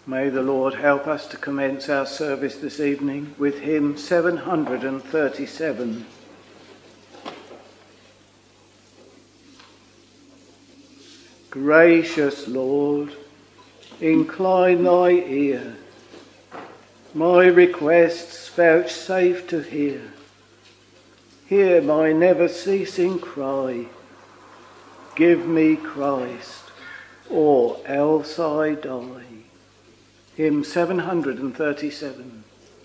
May the Lord help us to commence our service this evening with hymn 737. Gracious Lord, incline thy ear, my requests vouchsafe to hear. Hear my never-ceasing cry, give me Christ, or else I die. Hymn 737.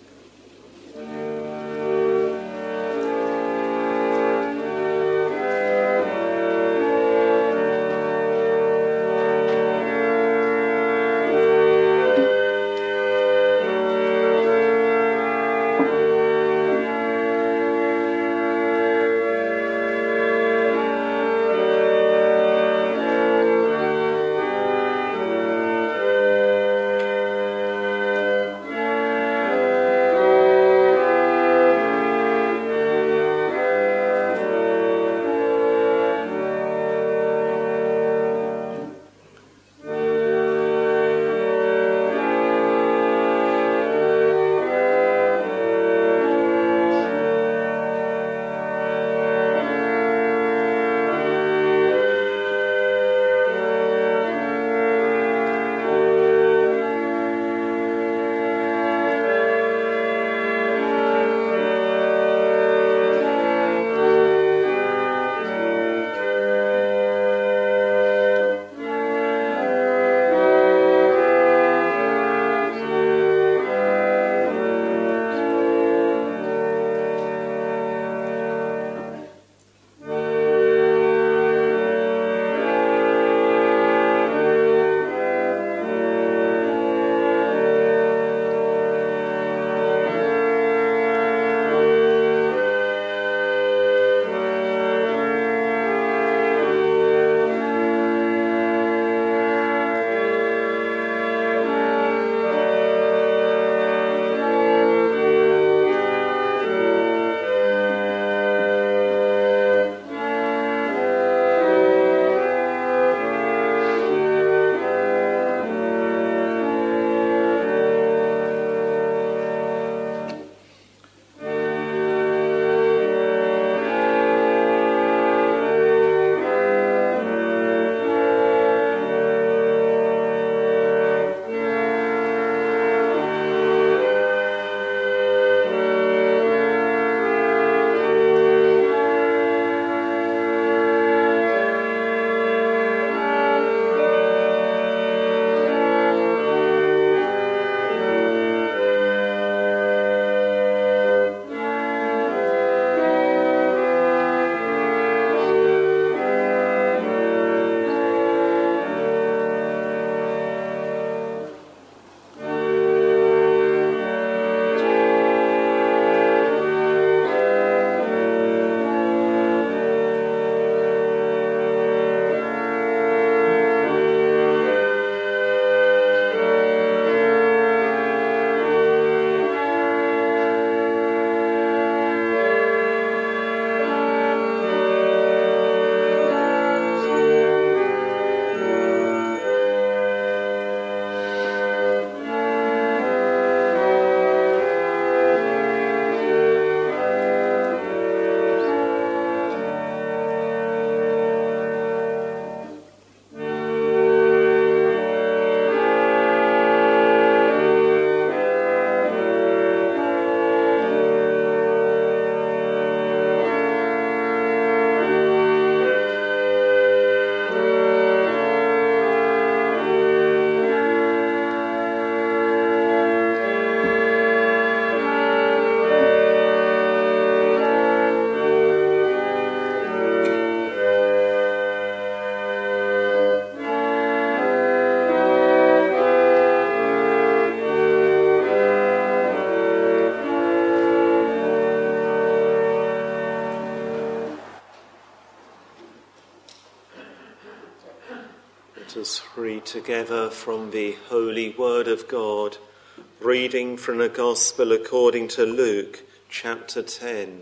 Let us read together from the Holy Word of God, reading from the Gospel according to Luke, chapter 10.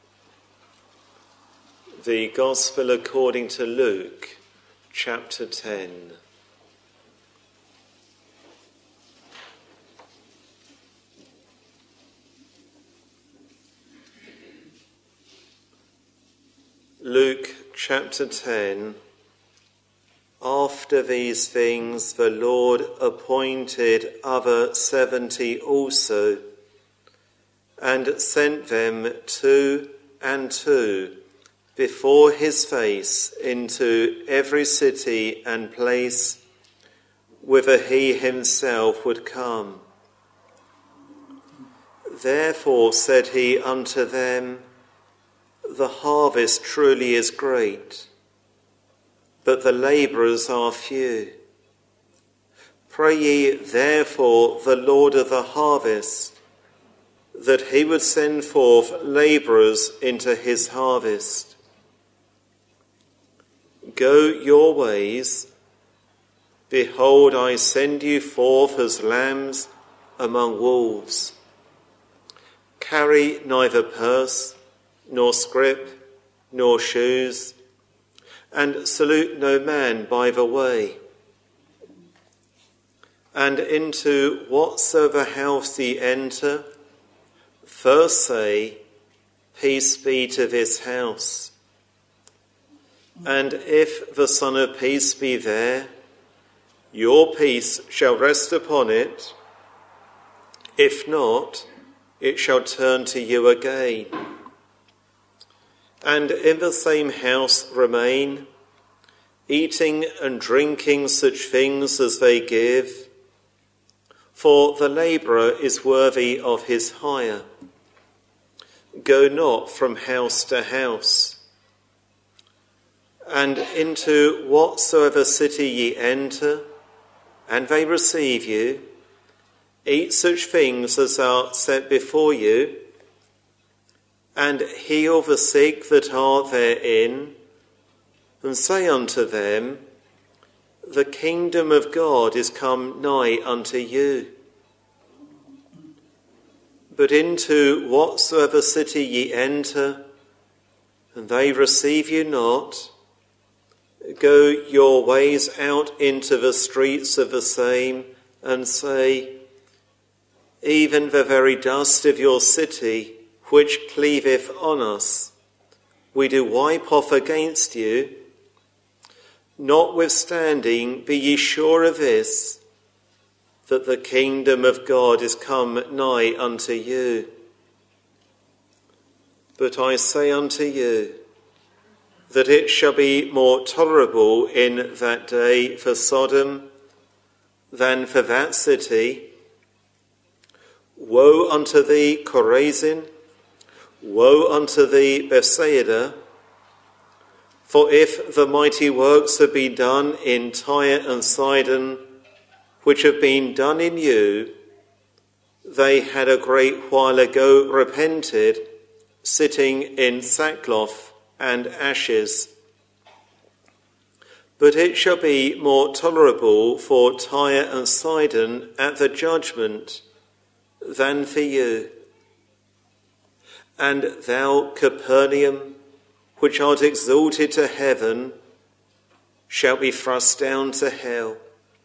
The Gospel according to Luke, chapter 10. Luke chapter 10. After these things the Lord appointed other 70 also, and sent them 2 and 2 before his face into every city and place whither he himself would come. Therefore said he unto them, The harvest truly is great, but the labourers are few. Pray ye therefore the Lord of the harvest, that he would send forth labourers into his harvest. Go your ways. Behold, I send you forth as lambs among wolves. Carry neither purse, nor scrip, nor shoes, and salute no man by the way. And into whatsoever house ye enter, first say, Peace be to this house. And if the Son of Peace be there, your peace shall rest upon it. If not, it shall turn to you again. And in the same house remain, eating and drinking such things as they give, for the labourer is worthy of his hire. Go not from house to house. And into whatsoever city ye enter, and they receive you, eat such things as are set before you, and heal the sick that are therein, and say unto them, The kingdom of God is come nigh unto you. But into whatsoever city ye enter, and they receive you not, go your ways out into the streets of the same, and say, Even the very dust of your city, which cleaveth on us, we do wipe off against you. Notwithstanding, be ye sure of this, that the kingdom of God is come nigh unto you. But I say unto you, that it shall be more tolerable in that day for Sodom than for that city. Woe unto thee, Chorazin! Woe unto thee, Bethsaida! For if the mighty works have been done in Tyre and Sidon, which have been done in you, they had a great while ago repented, sitting in sackcloth and ashes. But it shall be more tolerable for Tyre and Sidon at the judgment than for you. And thou, Capernaum, which art exalted to heaven, shalt be thrust down to hell.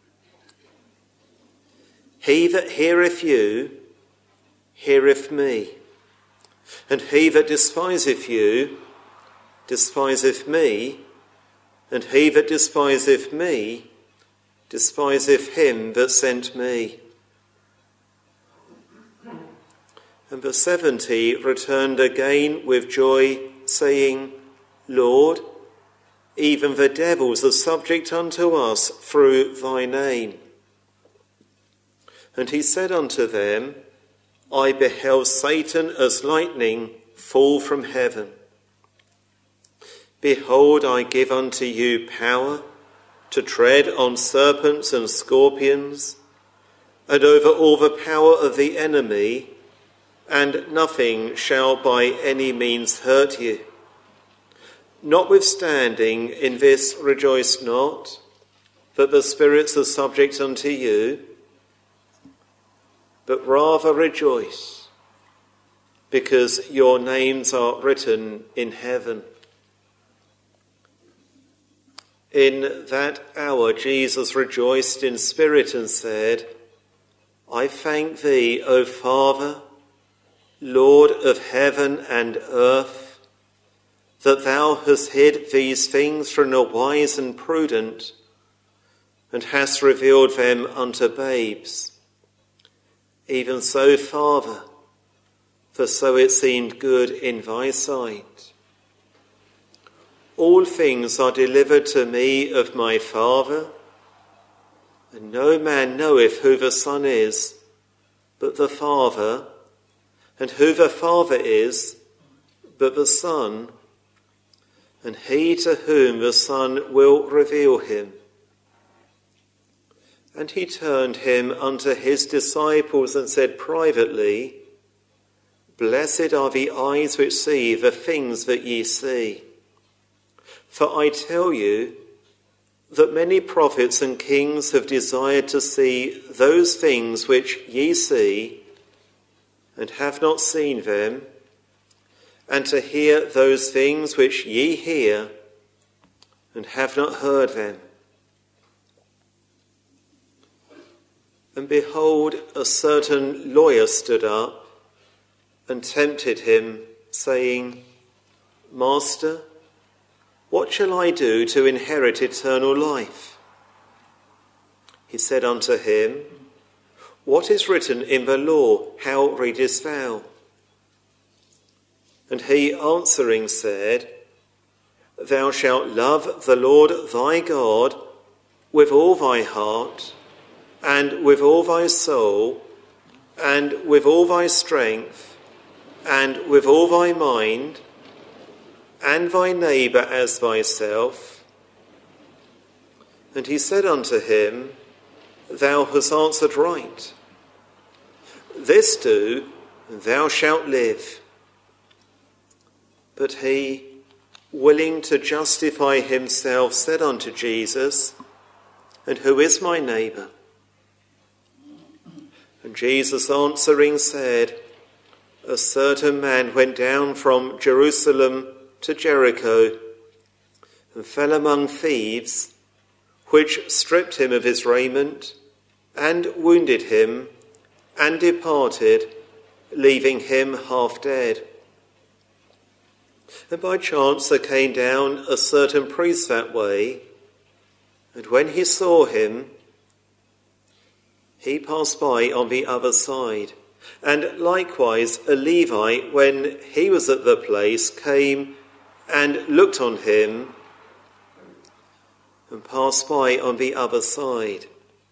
He that heareth you, heareth me, and he that despiseth you, despiseth me, and he that despiseth me, despiseth him that sent me. And the 70 returned again with joy, saying, Lord, even the devils are subject unto us through thy name. And he said unto them, I beheld Satan as lightning fall from heaven. Behold, I give unto you power to tread on serpents and scorpions, and over all the power of the enemy, and nothing shall by any means hurt you. Notwithstanding, in this rejoice not, that the spirits are subject unto you, but rather rejoice, because your names are written in heaven. In that hour Jesus rejoiced in spirit and said, I thank thee, O Father, Lord of heaven and earth, that thou hast hid these things from the wise and prudent, and hast revealed them unto babes. Even so, Father, for so it seemed good in thy sight. All things are delivered to me of my Father, and no man knoweth who the Son is, but the Father, and who the Father is, but the Son, and he to whom the Son will reveal him. And he turned him unto his disciples and said privately, Blessed are the eyes which see the things that ye see. For I tell you that many prophets and kings have desired to see those things which ye see, and have not seen them, and to hear those things which ye hear, and have not heard them. And behold, a certain lawyer stood up and tempted him, saying, Master, what shall I do to inherit eternal life? He said unto him, What is written in the law? How readest thou? And he answering said, Thou shalt love the Lord thy God with all thy heart, and with all thy soul, and with all thy strength, and with all thy mind, and thy neighbour as thyself. And he said unto him, Thou hast answered right. This do, and thou shalt live. But he, willing to justify himself, said unto Jesus, And who is my neighbour? And Jesus answering said, A certain man went down from Jerusalem to Jericho, and fell among thieves, which stripped him of his raiment, and wounded him, and departed, leaving him half dead. And by chance there came down a certain priest that way, and when he saw him, he passed by on the other side. And likewise a Levite, when he was at the place, came and looked on him, and passed by on the other side.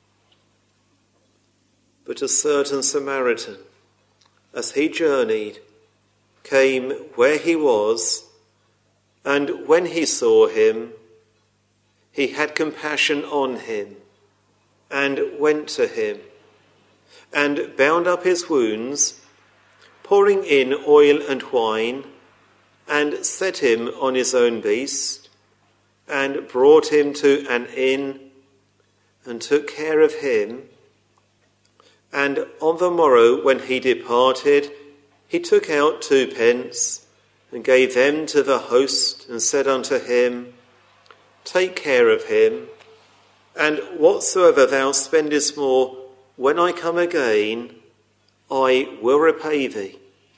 But a certain Samaritan, as he journeyed, came where he was, and when he saw him, he had compassion on him, and went to him, and bound up his wounds, pouring in oil and wine, and set him on his own beast, and brought him to an inn, and took care of him. And on the morrow, when he departed, he took out 2 pence, and gave them to the host, and said unto him, Take care of him, and whatsoever thou spendest more, when I come again, I will repay thee.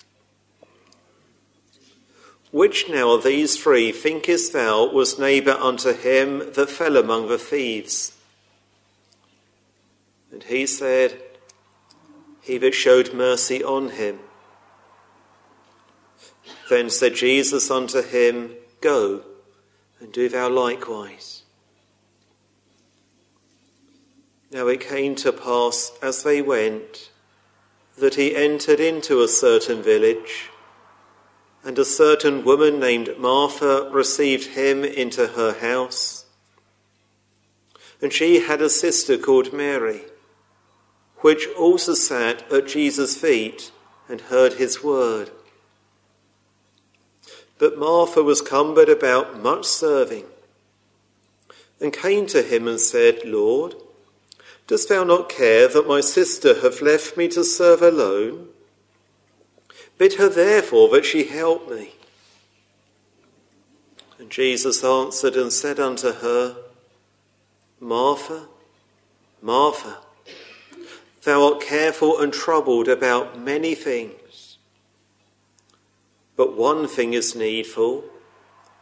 Which now of these 3 thinkest thou was neighbour unto him that fell among the thieves? And he said, He that showed mercy on him. Then said Jesus unto him, Go, and do thou likewise. Now it came to pass, as they went, that he entered into a certain village, and a certain woman named Martha received him into her house. And she had a sister called Mary, which also sat at Jesus' feet and heard his word. But Martha was cumbered about much serving, and came to him and said, Lord, dost thou not care that my sister hath left me to serve alone? Bid her therefore that she help me. And Jesus answered and said unto her, Martha, Martha, thou art careful and troubled about many things. But one thing is needful,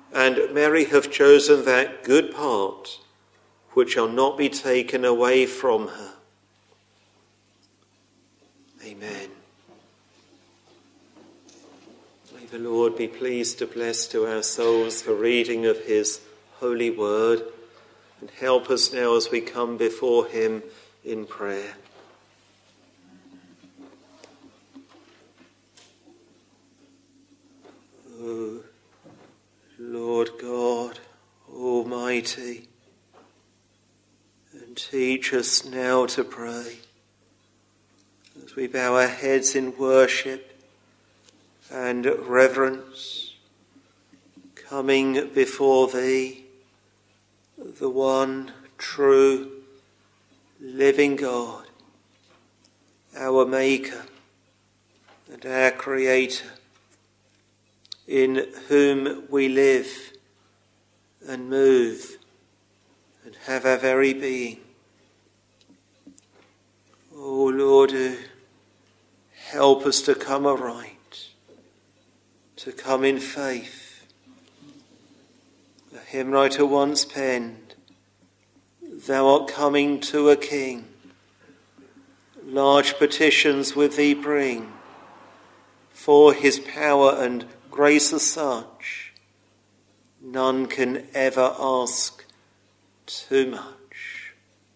and Mary have chosen that good part which shall not be taken away from her. Amen. May the Lord be pleased to bless to our souls the reading of his holy word, and help us now as we come before him in prayer. O Lord God Almighty, and teach us now to pray as we bow our heads in worship and reverence, coming before thee, the one true living God, our Maker and our Creator, in whom we live and move and have our very being. O Lord, help us to come aright, to come in faith. The hymn writer once penned, "Thou art coming to a king, large petitions with thee bring, for his power and grace as such, none can ever ask too much."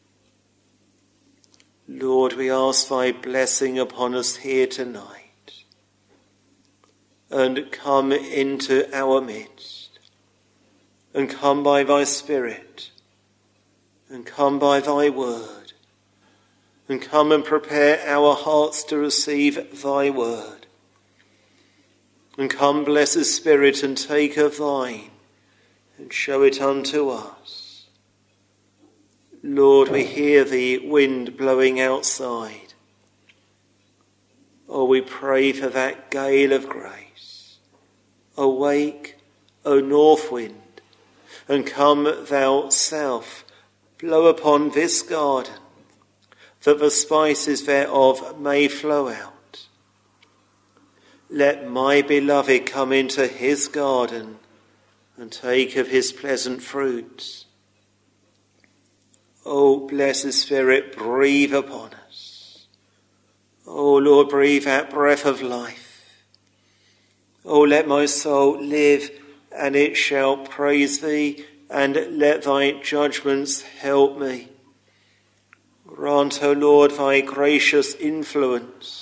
Lord, we ask thy blessing upon us here tonight, and come into our midst, and come by thy Spirit, and come by thy word, and come and prepare our hearts to receive thy word. And come, blessed Spirit, and take of thine, and show it unto us. Lord, we hear the wind blowing outside. Oh, we pray for that gale of grace. Awake, O north wind, and come thou south, blow upon this garden, that the spices thereof may flow out. Let my beloved come into his garden and take of his pleasant fruits. O blessed Spirit, breathe upon us. O Lord, breathe that breath of life. O let my soul live, and it shall praise thee, and let thy judgments help me. Grant, O Lord, thy gracious influence.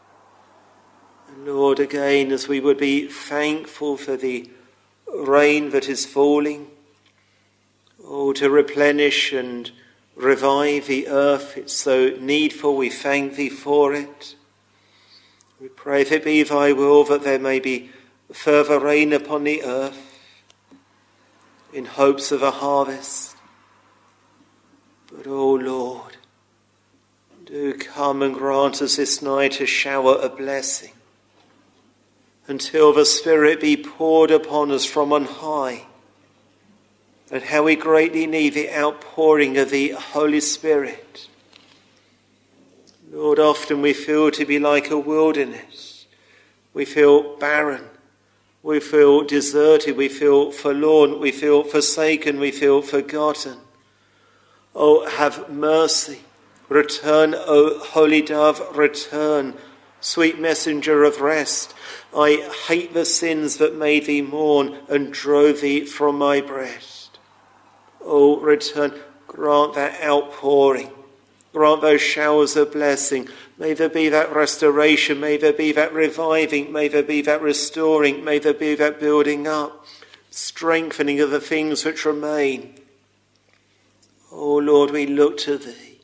Lord, again, as we would be thankful for the rain that is falling, oh, to replenish and revive the earth, it's so needful, we thank thee for it. We pray, if it be thy will, that there may be further rain upon the earth, in hopes of a harvest. But, oh Lord, do come and grant us this night a shower of blessing, until the Spirit be poured upon us from on high. And how we greatly need the outpouring of the Holy Spirit. Lord, often we feel to be like a wilderness. We feel barren. We feel deserted. We feel forlorn. We feel forsaken. We feel forgotten. Oh, have mercy. Return, O Holy Dove, return, sweet messenger of rest. I hate the sins that made thee mourn and drove thee from my breast. Oh, return, grant that outpouring, grant those showers of blessing. May there be that restoration, may there be that reviving, may there be that restoring, may there be that building up, strengthening of the things which remain. Oh, Lord, we look to thee.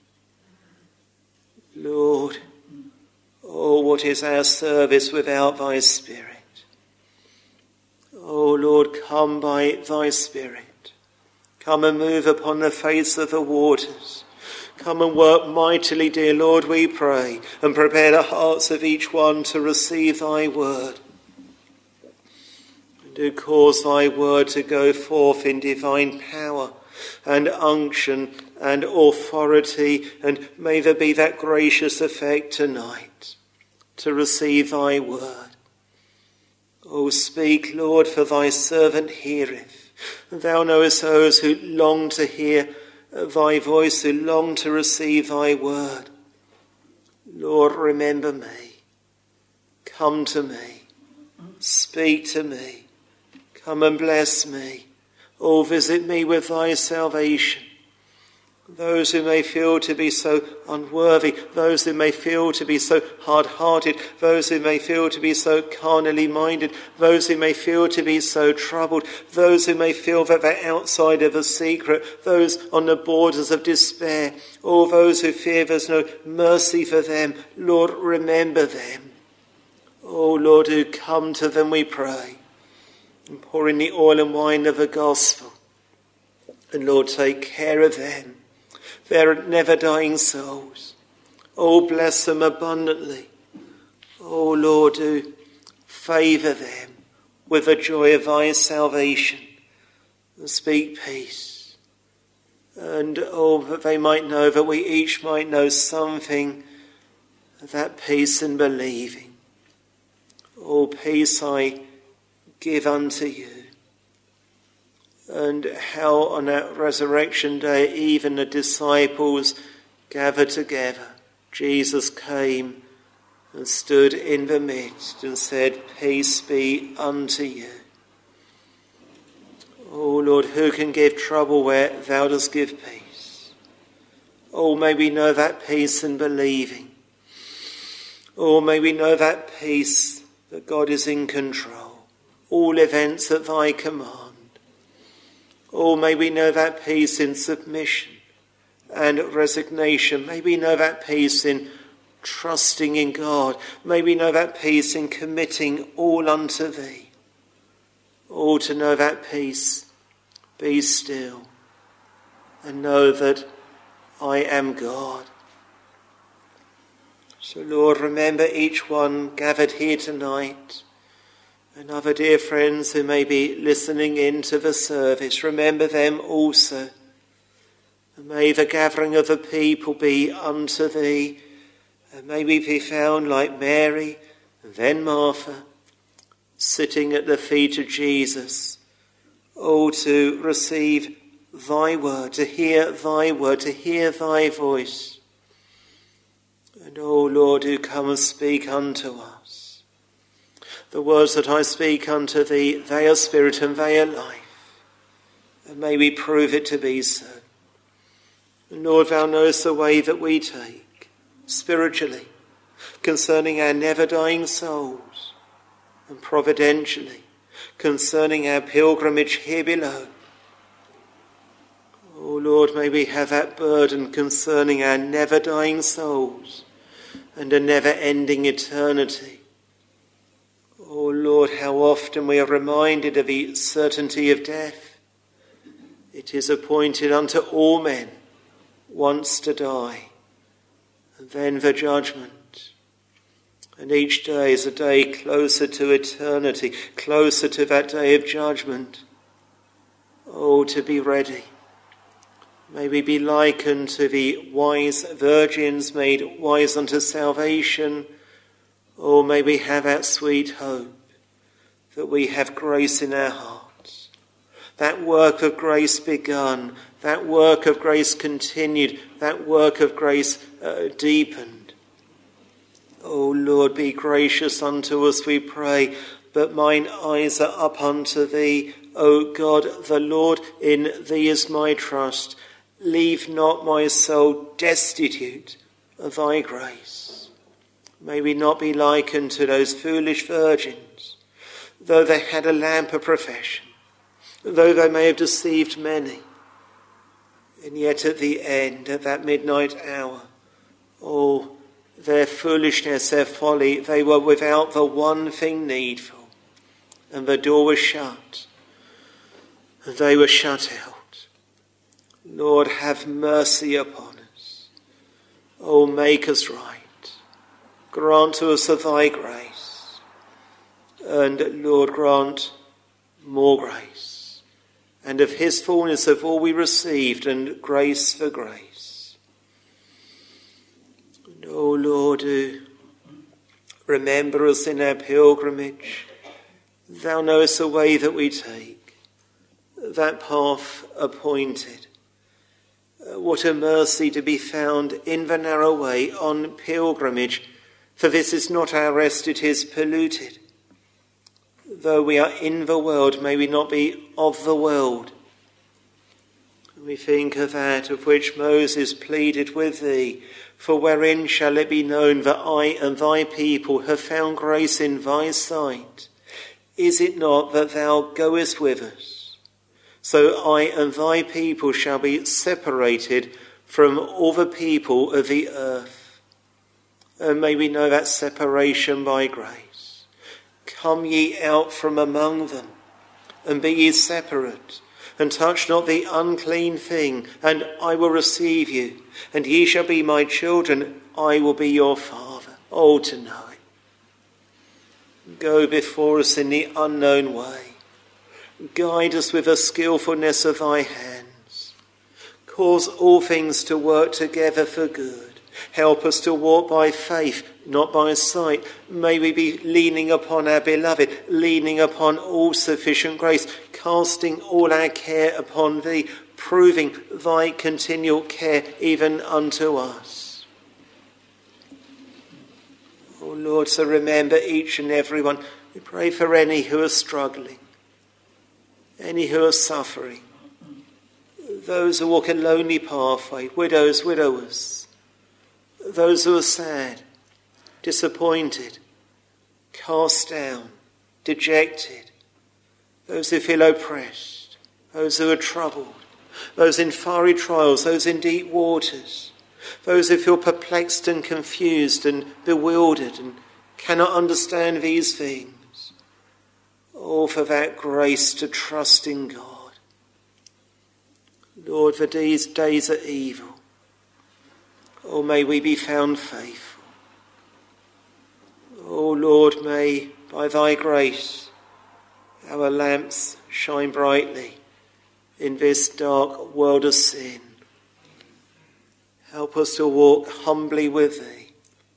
Lord, oh, what is our service without thy Spirit? Oh, Lord, come by thy Spirit. Come and move upon the face of the waters. Come and work mightily, dear Lord, we pray, and prepare the hearts of each one to receive thy word. And do cause thy word to go forth in divine power and unction and authority, and may there be that gracious effect tonight to receive thy word. O speak, Lord, for thy servant heareth. Thou knowest those who long to hear thy voice, who long to receive thy word. Lord, remember me. Come to me. Speak to me. Come and bless me. Oh, visit me with thy salvation. Those who may feel to be so unworthy, those who may feel to be so hard-hearted, those who may feel to be so carnally minded, those who may feel to be so troubled, those who may feel that they're outside of a secret, those on the borders of despair, all those who fear there's no mercy for them. Lord, remember them. Oh, Lord, who come to them, we pray, and pour in the oil and wine of the gospel. And Lord, take care of them. They're never-dying souls. Oh, bless them abundantly. Oh, Lord, do favour them with the joy of thy salvation. And speak peace. And, oh, that they might know, that we each might know something of that peace in believing. Oh, peace I give unto you. And how on that resurrection day even the disciples gathered together. Jesus came and stood in the midst and said, peace be unto you. Oh Lord, who can give trouble where thou dost give peace? Oh, may we know that peace in believing. Oh, may we know that peace that God is in control. All events at thy command. Oh, may we know that peace in submission and resignation. May we know that peace in trusting in God. May we know that peace in committing all unto thee. Oh, to know that peace, be still and know that I am God. So, Lord, remember each one gathered here tonight. And other dear friends who may be listening in to the service, remember them also. And may the gathering of the people be unto thee. And may we be found like Mary and then Martha, sitting at the feet of Jesus. Oh, to receive thy word, to hear thy word, to hear thy voice. And oh, Lord, who come and speak unto us. The words that I speak unto thee, they are spirit and they are life. And may we prove it to be so. And Lord, thou knowest the way that we take, spiritually, concerning our never-dying souls, and providentially, concerning our pilgrimage here below. Oh Lord, may we have that burden concerning our never-dying souls and a never-ending eternity. Oh Lord, how often we are reminded of the certainty of death. It is appointed unto all men once to die, and then the judgment. And each day is a day closer to eternity, closer to that day of judgment. Oh, to be ready. May we be likened to the wise virgins made wise unto salvation. Oh, may we have that sweet hope that we have grace in our hearts. That work of grace begun, that work of grace continued, that work of grace deepened. Oh, Lord, be gracious unto us, we pray. But mine eyes are up unto thee, O God, the Lord, in thee is my trust. Leave not my soul destitute of thy grace. May we not be likened to those foolish virgins, though they had a lamp of profession, though they may have deceived many, and yet at the end, at that midnight hour, oh, their foolishness, their folly, they were without the one thing needful, and the door was shut, and they were shut out. Lord, have mercy upon us. Oh, make us right. Grant to us of thy grace. And Lord, grant more grace. And of his fullness of all we received, and grace for grace. And oh Lord, remember us in our pilgrimage. Thou knowest the way that we take, that path appointed. What a mercy to be found in the narrow way on pilgrimage, for this is not our rest, it is polluted. Though we are in the world, may we not be of the world. We think of that of which Moses pleaded with thee, for wherein shall it be known that I and thy people have found grace in thy sight? Is it not that thou goest with us? So I and thy people shall be separated from all the people of the earth. And may we know that separation by grace. Come ye out from among them, and be ye separate, and touch not the unclean thing, and I will receive you, and ye shall be my children, I will be your Father. Oh, to know it. Go before us in the unknown way. Guide us with the skillfulness of thy hands. Cause all things to work together for good. Help us to walk by faith, not by sight. May we be leaning upon our beloved, leaning upon all sufficient grace, casting all our care upon thee, proving thy continual care even unto us. Oh Lord, so remember each and every one. We pray for any who are struggling, any who are suffering, those who walk a lonely pathway, widows, widowers, those who are sad, disappointed, cast down, dejected, those who feel oppressed, those who are troubled, those in fiery trials, those in deep waters, those who feel perplexed and confused and bewildered and cannot understand these things. Oh, for that grace to trust in God. Lord, for these days are evil. Oh, may we be found faithful. Oh, Lord, may by thy grace our lamps shine brightly in this dark world of sin. Help us to walk humbly with thee.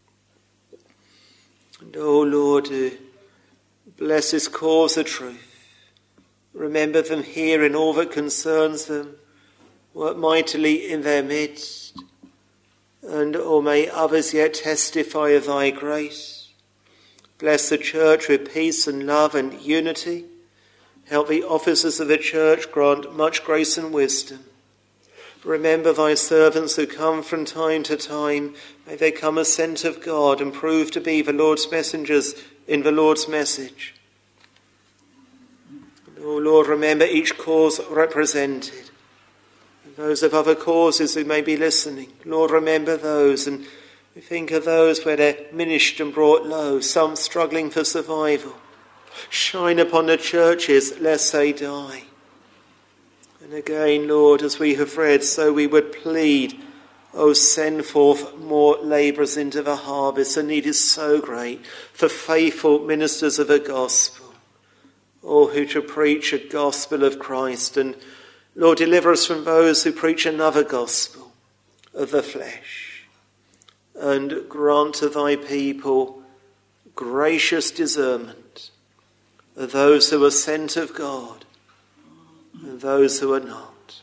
And, oh, Lord, bless this cause of truth. Remember them here in all that concerns them. Work mightily in their midst. And, oh, may others yet testify of thy grace. Bless the church with peace and love and unity. Help the officers of the church, grant much grace and wisdom. Remember thy servants who come from time to time. May they come as sent of God and prove to be the Lord's messengers in the Lord's message. And, oh Lord, remember each cause represented. And those of other causes who may be listening. Lord, remember those, and we think of those where they're minished and brought low, some struggling for survival. Shine upon the churches lest they die. And again, Lord, as we have read, so we would plead, oh, send forth more labourers into the harvest. The need is so great for faithful ministers of the gospel, oh, who to preach a gospel of Christ. And Lord, deliver us from those who preach another gospel of the flesh. And grant to thy people gracious discernment of those who are sent of God and those who are not.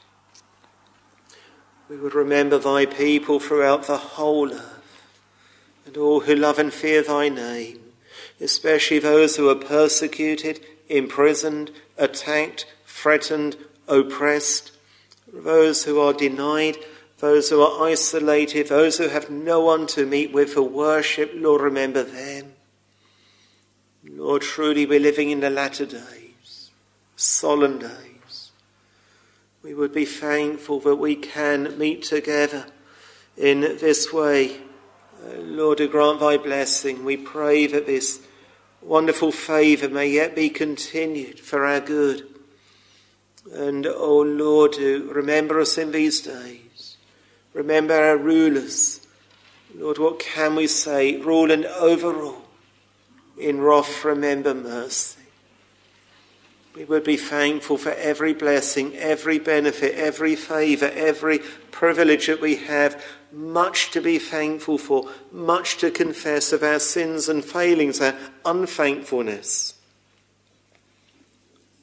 We would remember thy people throughout the whole earth, and all who love and fear thy name, especially those who are persecuted, imprisoned, attacked, threatened, oppressed, those who are denied, those who are isolated, those who have no one to meet with for worship. Lord, remember them. Lord, truly we're living in the latter days, solemn days. We would be thankful that we can meet together in this way. Lord, to grant thy blessing. We pray that this wonderful favour may yet be continued for our good. And, oh Lord, to remember us in these days. Remember our rulers. Lord, what can we say? Rule and overrule. In wrath, remember mercy. We would be thankful for every blessing, every benefit, every favour, every privilege that we have. Much to be thankful for, much to confess of our sins and failings, our unthankfulness.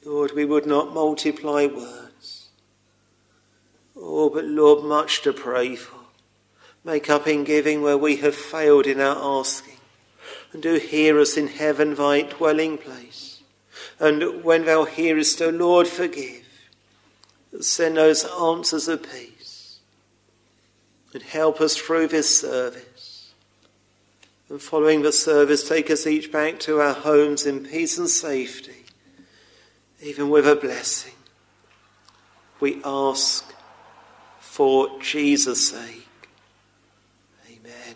Lord, we would not multiply words. Oh, but Lord, much to pray for. Make up in giving where we have failed in our asking. And do hear us in heaven, thy dwelling place. And when thou hearest, O Lord, forgive. Send those answers of peace. And help us through this service. And following the service, take us each back to our homes in peace and safety, even with a blessing. We ask for Jesus' sake. Amen.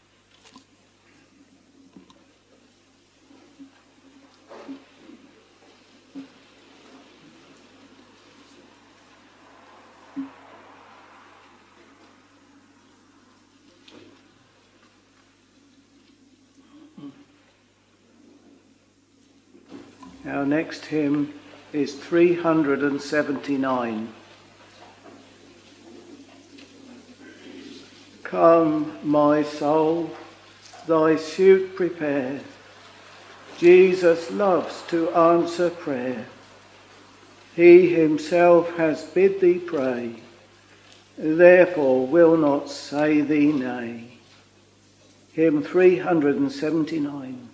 Our next hymn is 379. Come, my soul, thy suit prepare. Jesus loves to answer prayer. He himself has bid thee pray, therefore will not say thee nay. Hymn 379.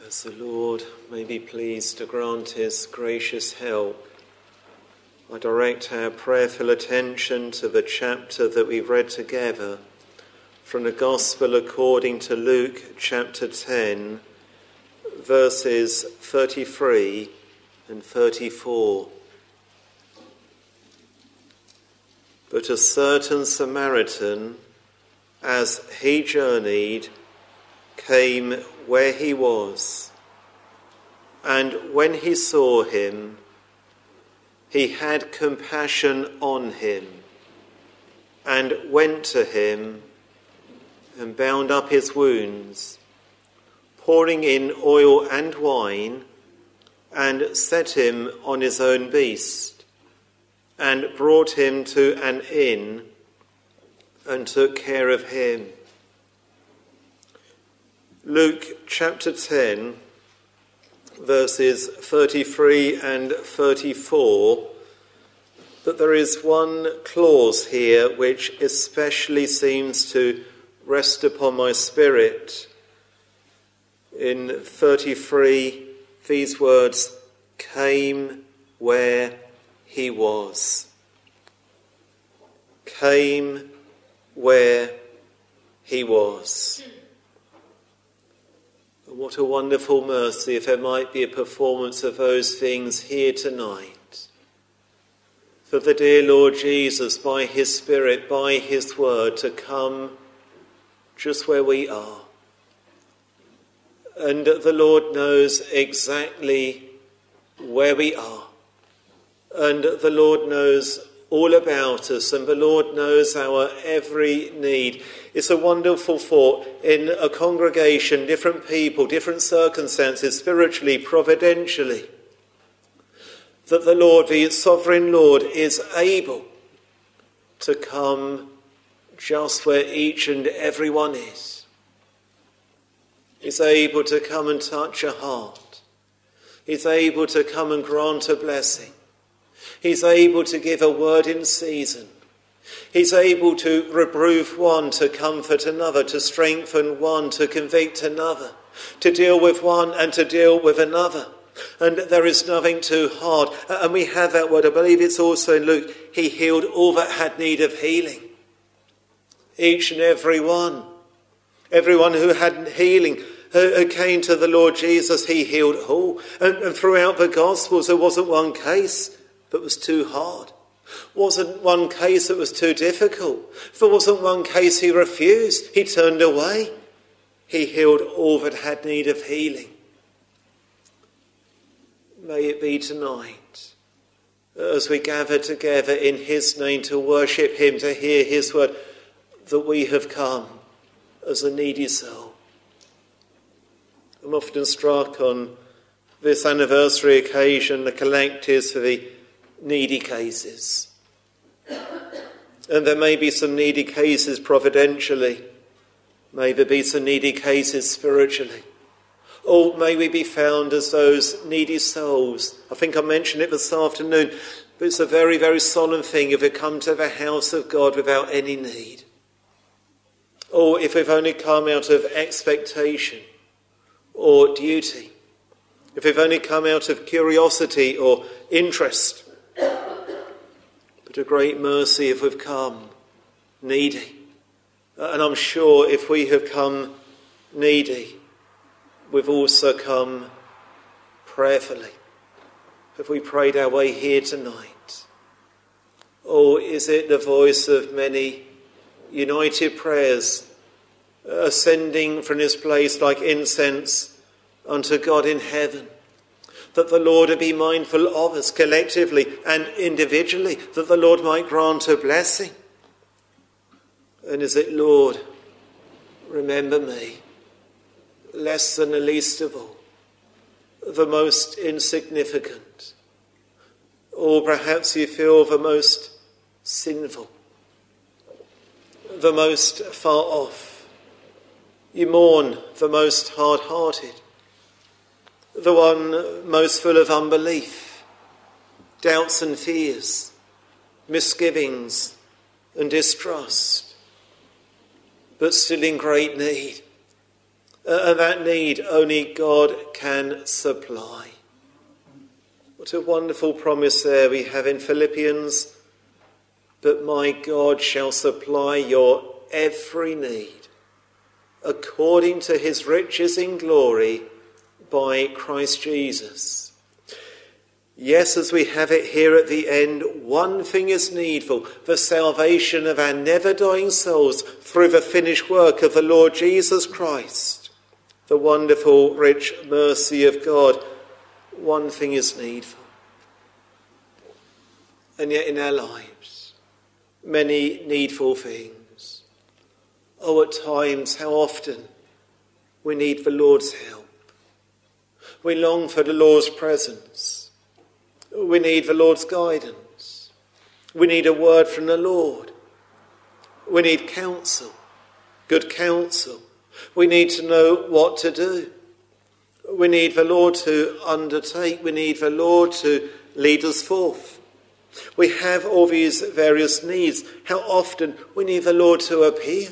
As the Lord may be pleased to grant his gracious help, I direct our prayerful attention to the chapter that we read together from the Gospel according to Luke chapter 10, verses 33 and 34. But a certain Samaritan, as he journeyed, came where he was, and when he saw him, he had compassion on him, and went to him and bound up his wounds, pouring in oil and wine, and set him on his own beast, and brought him to an inn, and took care of him. Luke chapter 10, verses 33 and 34, but there is one clause here which especially seems to rest upon my spirit. In 33, these words, came where he was. Came where he was. What a wonderful mercy if there might be a performance of those things here tonight. For the dear Lord Jesus, by his Spirit, by his word, to come just where we are. And the Lord knows exactly where we are. And the Lord knows all about us, and the Lord knows our every need. It's a wonderful thought in a congregation, different people, different circumstances, spiritually, providentially, that the Lord, the sovereign Lord, is able to come just where each and every one is. He's able to come and touch a heart. He's able to come and grant a blessing. He's able to give a word in season. He's able to reprove one, to comfort another, to strengthen one, to convict another, to deal with one and to deal with another. And there is nothing too hard. And we have that word. I believe it's also in Luke. He healed all that had need of healing. Each and every one. Everyone who had healing, who came to the Lord Jesus, he healed all. And throughout the Gospels, there wasn't one case that was too hard. Wasn't one case that was too difficult. There wasn't one case he refused. He turned away. He healed all that had need of healing. May it be tonight, as we gather together in his name to worship him, to hear his word, that we have come as a needy soul. I'm often struck on this anniversary occasion, the collectives for the needy cases. And there may be some needy cases providentially. May there be some needy cases spiritually. Or may we be found as those needy souls. I think I mentioned it this afternoon, but it's a very, very solemn thing if we come to the house of God without any need. Or if we've only come out of expectation or duty. If we've only come out of curiosity or interest. But a great mercy if we've come needy. And I'm sure if we have come needy, we've also come prayerfully. Have we prayed our way here tonight? Or is it the voice of many united prayers ascending from this place like incense unto God in heaven? That the Lord would be mindful of us collectively and individually, that the Lord might grant a blessing. And is it, Lord, remember me, less than the least of all, the most insignificant, or perhaps you feel the most sinful, the most far off. You mourn the most hard-hearted, the one most full of unbelief, doubts and fears, misgivings and distrust, but still in great need. And that need only God can supply. What a wonderful promise there we have in Philippians. But my God shall supply your every need according to his riches in glory by Christ Jesus. Yes, as we have it here at the end, one thing is needful, the salvation of our never-dying souls through the finished work of the Lord Jesus Christ, the wonderful, rich mercy of God. One thing is needful. And yet in our lives, many needful things. Oh, at times, how often we need the Lord's help. We long for the Lord's presence. We need the Lord's guidance. We need a word from the Lord. We need counsel, good counsel. We need to know what to do. We need the Lord to undertake. We need the Lord to lead us forth. We have all these various needs. How often we need the Lord to appear.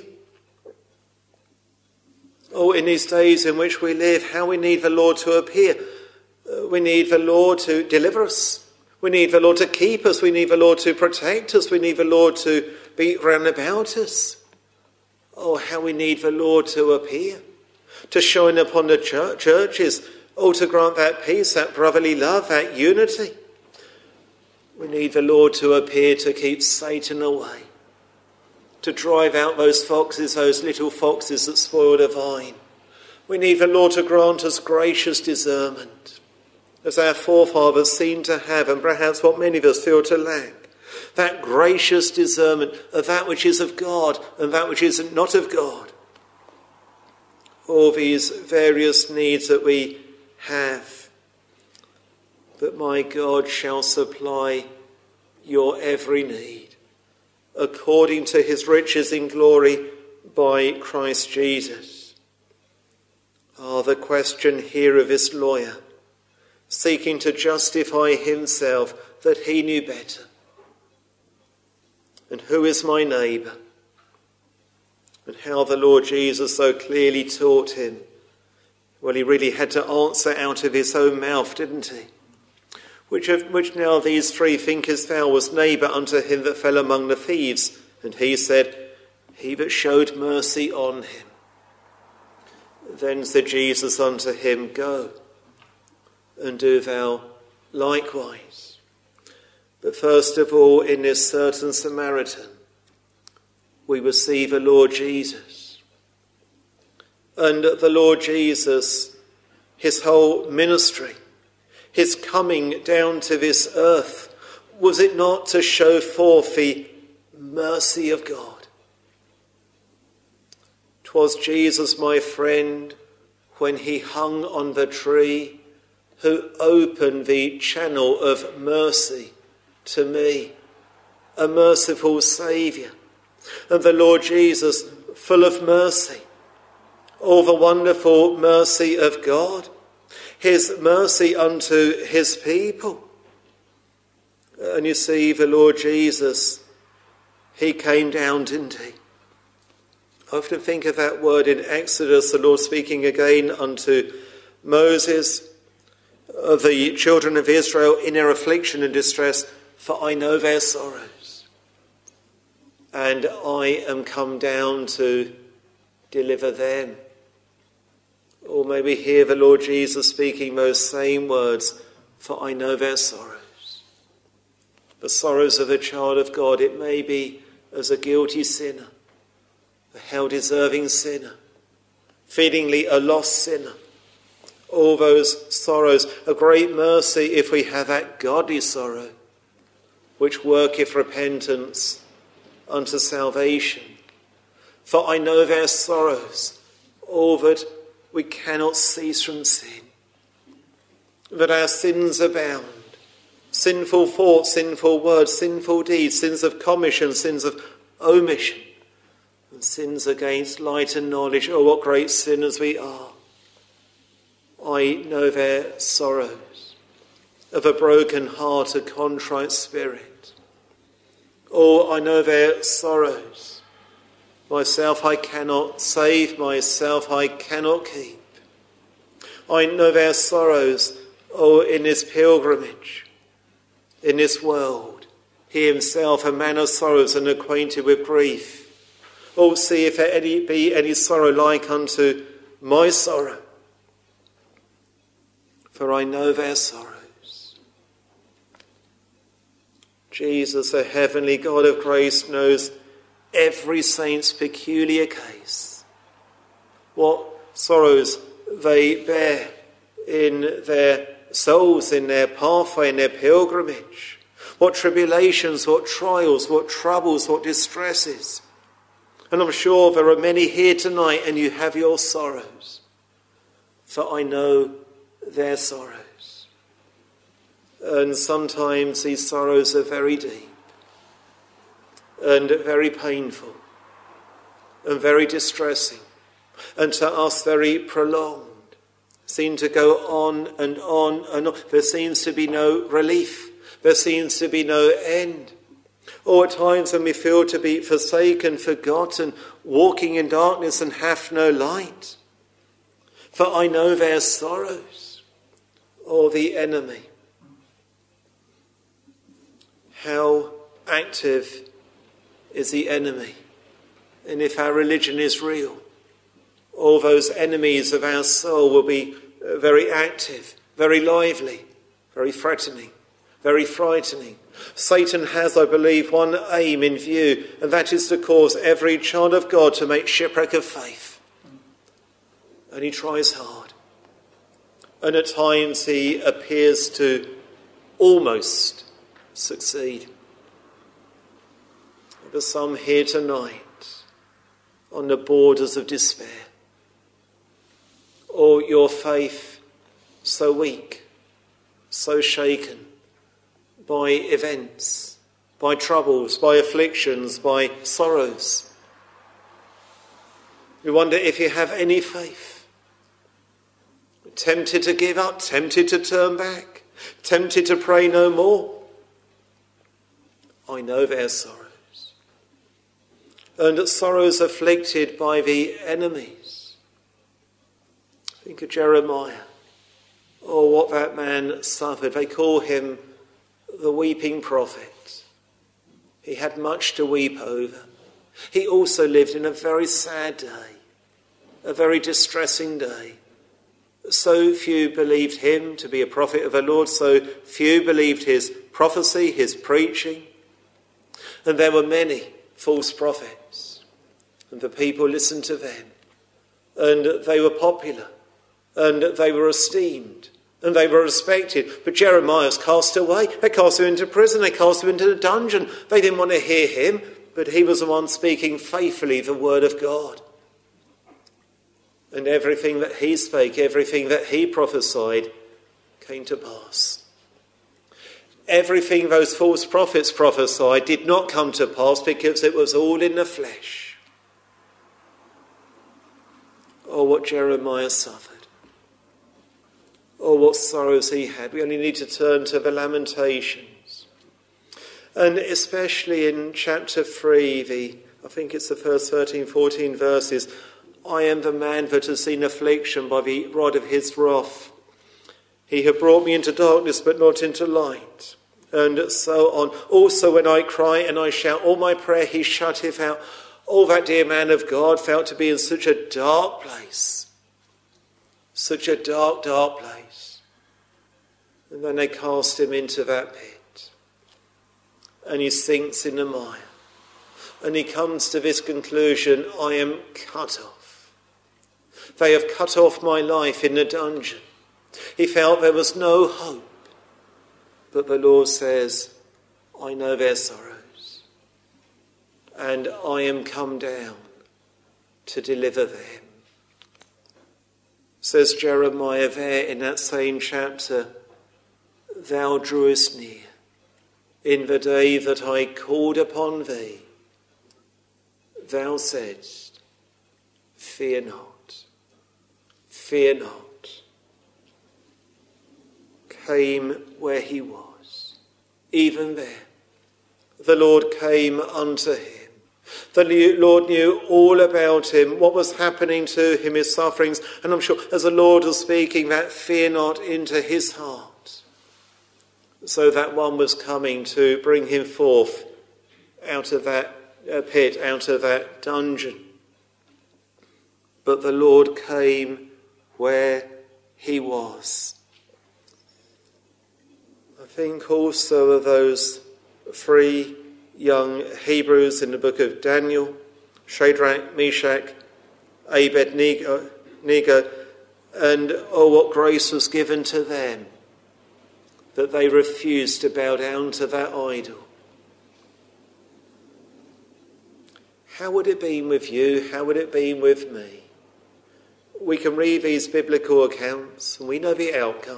Oh, in these days in which we live, how we need the Lord to appear. We need the Lord to deliver us. We need the Lord to keep us. We need the Lord to protect us. We need the Lord to be round about us. Oh, how we need the Lord to appear, to shine upon the churches. Oh, to grant that peace, that brotherly love, that unity. We need the Lord to appear to keep Satan away, to drive out those foxes, those little foxes that spoil the vine. We need the Lord to grant us gracious discernment, as our forefathers seem to have, and perhaps what many of us feel to lack. That gracious discernment of that which is of God and that which is not of God. All these various needs that we have. But my God shall supply your every need, according to his riches in glory by Christ Jesus. The question here of this lawyer, seeking to justify himself that he knew better. And who is my neighbour? And how the Lord Jesus so clearly taught him. Well, he really had to answer out of his own mouth, didn't he? Which now these three thinkest thou was neighbour unto him that fell among the thieves? And he said, he that showed mercy on him. Then said Jesus unto him, go, and do thou likewise. But first of all, in this certain Samaritan, we will see the Lord Jesus. And the Lord Jesus, his whole ministry, his coming down to this earth, was it not to show forth the mercy of God? 'Twas Jesus, my friend, when he hung on the tree, who opened the channel of mercy to me, a merciful Saviour. And the Lord Jesus, full of mercy, all the wonderful mercy of God, his mercy unto his people. And you see, the Lord Jesus, he came down, didn't he? I often think of that word in Exodus, the Lord speaking again unto Moses, of the children of Israel in their affliction and distress, for I know their sorrows, and I am come down to deliver them. Or maybe hear the Lord Jesus speaking those same words, for I know their sorrows. The sorrows of a child of God, it may be as a guilty sinner, a hell-deserving sinner, feelingly a lost sinner. All those sorrows, a great mercy if we have that godly sorrow, which worketh repentance unto salvation. For I know their sorrows, all that we cannot cease from sin, that our sins abound, sinful thoughts, sinful words, sinful deeds, sins of commission, sins of omission, and sins against light and knowledge. Oh, what great sinners we are. I know their sorrows, of a broken heart, a contrite spirit. Oh, I know their sorrows. Myself I cannot save, myself I cannot keep. I know their sorrows, in this pilgrimage, in this world. He himself, a man of sorrows and acquainted with grief. See if there be any sorrow like unto my sorrow. For I know their sorrows. Jesus, the heavenly God of grace, knows every saint's peculiar case. What sorrows they bear in their souls, in their pathway, in their pilgrimage. What tribulations, what trials, what troubles, what distresses. And I'm sure there are many here tonight and you have your sorrows. For I know their sorrows. And sometimes these sorrows are very deep and very painful and very distressing, and to us very prolonged, seem to go on and on and on. There seems to be no relief. There seems to be no end. Or at times when we feel to be forsaken, forgotten, walking in darkness and have no light. For I know their sorrows, or the enemy. How active is the enemy? And if our religion is real, all those enemies of our soul will be very active, very lively, very threatening, very frightening. Satan has, I believe, one aim in view, and that is to cause every child of God to make shipwreck of faith. And he tries hard. And at times he appears to almost succeed. There are some here tonight on the borders of despair. Or your faith so weak, so shaken by events, by troubles, by afflictions, by sorrows. You wonder if you have any faith. Tempted to give up, tempted to turn back, tempted to pray no more. I know their sorrows. And sorrows afflicted by the enemies. Think of Jeremiah. Oh, what that man suffered. They call him the weeping prophet. He had much to weep over. He also lived in a very sad day, a very distressing day. So few believed him to be a prophet of the Lord, so few believed his prophecy, his preaching. And there were many false prophets, and the people listened to them, and they were popular, and they were esteemed, and they were respected. But Jeremiah was cast away. They cast him into prison. They cast him into the dungeon. They didn't want to hear him, but he was the one speaking faithfully the word of God. And everything that he spake, everything that he prophesied came to pass. Everything those false prophets prophesied did not come to pass because it was all in the flesh. Oh, what Jeremiah suffered. Oh, what sorrows he had. We only need to turn to the Lamentations. And especially in chapter 3, I think it's the first 13, 14 verses, I am the man that has seen affliction by the rod of his wrath. He had brought me into darkness, but not into light. And so on. Also when I cry and I shout, all my prayer he shutteth out. Oh, that dear man of God felt to be in such a dark place. Such a dark, dark place. And then they cast him into that pit. And he sinks in the mire. And he comes to this conclusion, I am cut off. They have cut off my life in the dungeon. He felt there was no hope. But the Lord says, I know their sorrows. And I am come down to deliver them. Says Jeremiah there in that same chapter, thou drewest near in the day that I called upon thee. Thou saidst, fear not. Fear not. Came where he was. Even there, the Lord came unto him. The Lord knew all about him, what was happening to him, his sufferings. And I'm sure as the Lord was speaking, that fear not into his heart. So that one was coming to bring him forth out of that pit, out of that dungeon. But the Lord came where he was. I think also of those 3 young Hebrews in the book of Daniel, Shadrach, Meshach, Abednego, and what grace was given to them that they refused to bow down to that idol. How would it be with you? How would it be with me? We can read these biblical accounts and we know the outcome.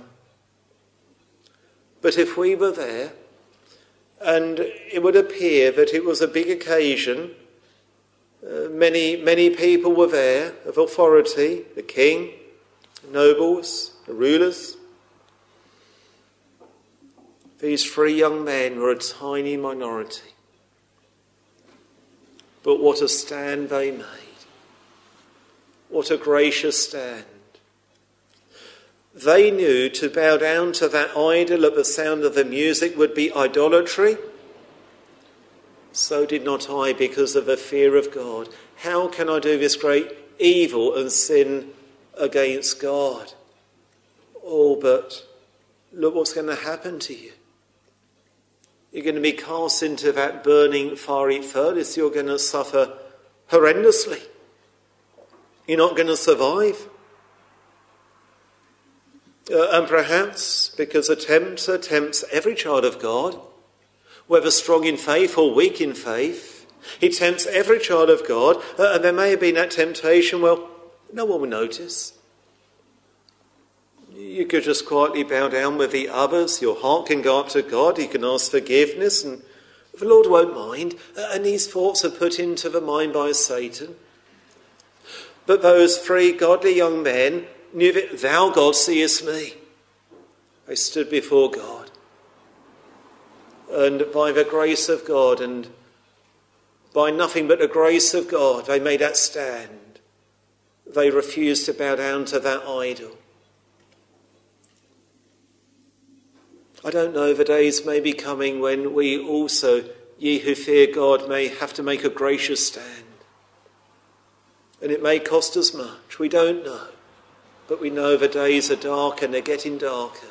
But if we were there, and it would appear that it was a big occasion, many people were there of authority, the king, the nobles, the rulers. These 3 young men were a tiny minority. But what a stand they made. What a gracious stand. They knew to bow down to that idol at the sound of the music would be idolatry. So did not I, because of the fear of God. How can I do this great evil and sin against God? Oh, but look what's going to happen to you. You're going to be cast into that burning fiery furnace. You're going to suffer horrendously. You're not going to survive. And perhaps because the tempter tempts every child of God, whether strong in faith or weak in faith, he tempts every child of God, and there may have been that temptation, well, no one will notice. You could just quietly bow down with the others, your heart can go up to God, you can ask forgiveness, and the Lord won't mind, and these thoughts are put into the mind by Satan. But those 3 godly young men knew that thou, God, seest me. They stood before God. And by the grace of God and by nothing but the grace of God, they made that stand. They refused to bow down to that idol. I don't know, the days may be coming when we also, ye who fear God, may have to make a gracious stand. And it may cost us much. We don't know. But we know the days are dark and they're getting darker.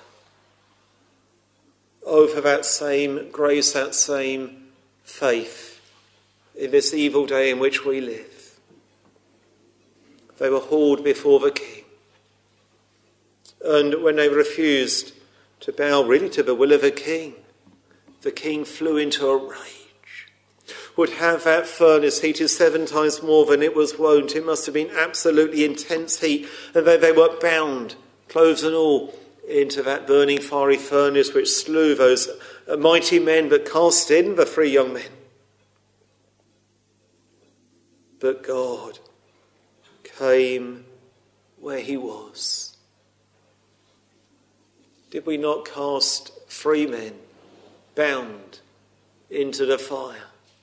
Oh, for that same grace, that same faith in this evil day in which we live. They were hauled before the king. And when they refused to bow really to the will of the king flew into a rage. Would have that furnace heated 7 times more than it was wont. It must have been absolutely intense heat. And they were bound, clothes and all, into that burning fiery furnace which slew those mighty men but cast in the 3 young men. But God came where he was. Did we not cast 3 men bound into the fire?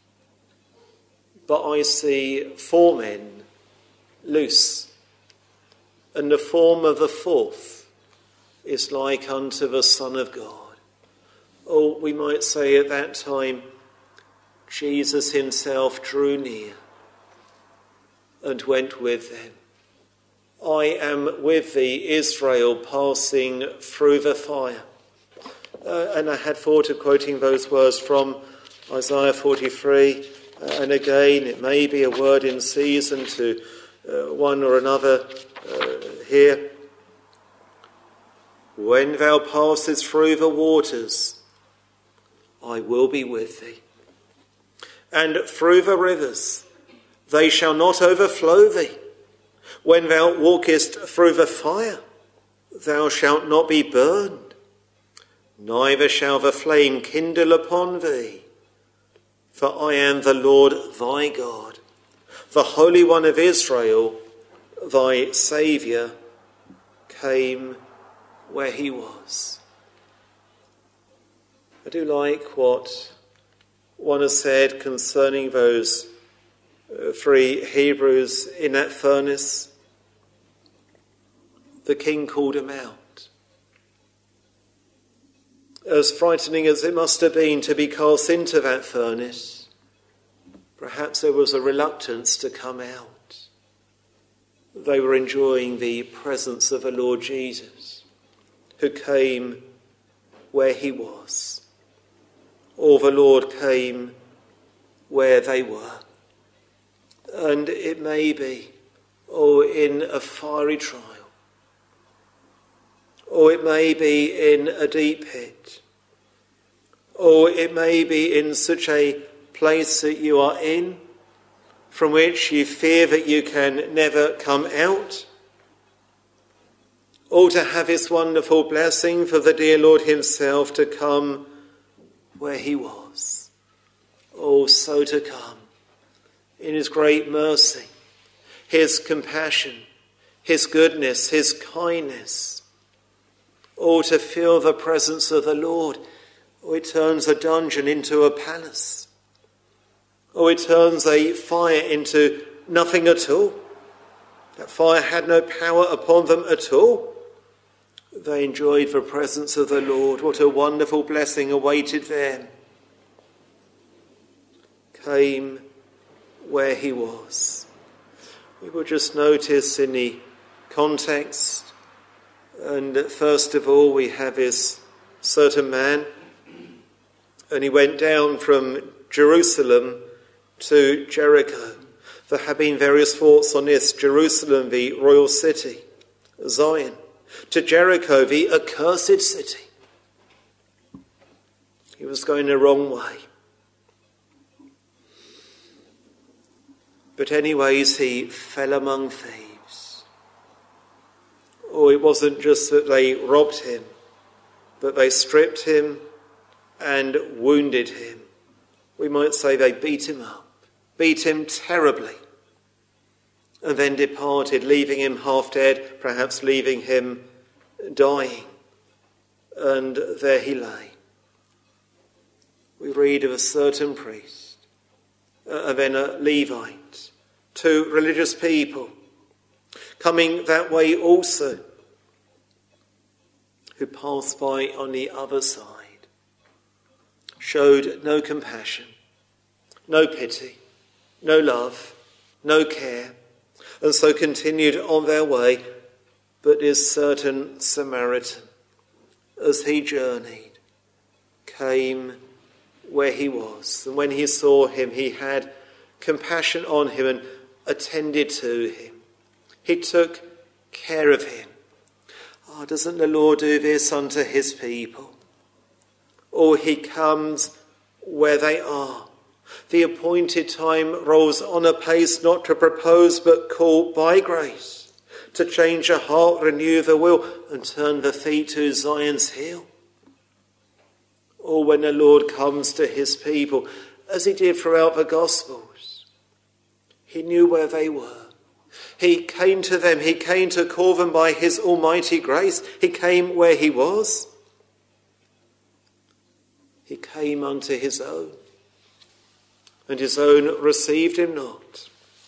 But I see 4 men loose, and the form of the 4th is like unto the Son of God. Oh, we might say at that time, Jesus himself drew near and went with them. I am with thee, Israel, passing through the fire. And I had thought of quoting those words from Isaiah 43. And again, it may be a word in season to one or another here. When thou passest through the waters, I will be with thee. And through the rivers, they shall not overflow thee. When thou walkest through the fire, thou shalt not be burned, neither shall the flame kindle upon thee. For I am the Lord thy God, the Holy One of Israel, thy Saviour, came where he was. I do like what one has said concerning those 3 Hebrews in that furnace, the king called him out. As frightening as it must have been to be cast into that furnace, perhaps there was a reluctance to come out. They were enjoying the presence of the Lord Jesus, who came where he was, or the Lord came where they were. And it may be, in a fiery trial, or it may be in a deep pit, or it may be in such a place that you are in, from which you fear that you can never come out, or to have his wonderful blessing for the dear Lord himself to come where he was. Oh, so to come in his great mercy, his compassion, his goodness, his kindness. Oh, to feel the presence of the Lord. Oh, it turns a dungeon into a palace. Oh, it turns a fire into nothing at all. That fire had no power upon them at all. They enjoyed the presence of the Lord. What a wonderful blessing awaited them. Came where he was. We will just notice in the context, and first of all we have this certain man, and he went down from Jerusalem to Jericho. There have been various thoughts on this. Jerusalem, the royal city, Zion. To Jericho, the accursed city. He was going the wrong way. But anyways, he fell among thieves. Oh, it wasn't just that they robbed him, but they stripped him and wounded him. We might say they beat him up, beat him terribly, and then departed, leaving him half dead, perhaps leaving him dying. And there he lay. We read of a certain priest, and then a Levite, 2 religious people, coming that way also, who passed by on the other side, showed no compassion, no pity, no love, no care, and so continued on their way. But this certain Samaritan, as he journeyed, came where he was. And when he saw him, he had compassion on him and attended to him. He took care of him. Oh, doesn't the Lord do this unto his people? Or he comes where they are. The appointed time rolls on apace, not to propose but call by grace, to change a heart, renew the will, and turn the feet to Zion's hill. Or when the Lord comes to his people, as he did throughout the Gospels, he knew where they were. He came to them. He came to call them by his almighty grace. He came where he was. He came unto his own, and his own received him not.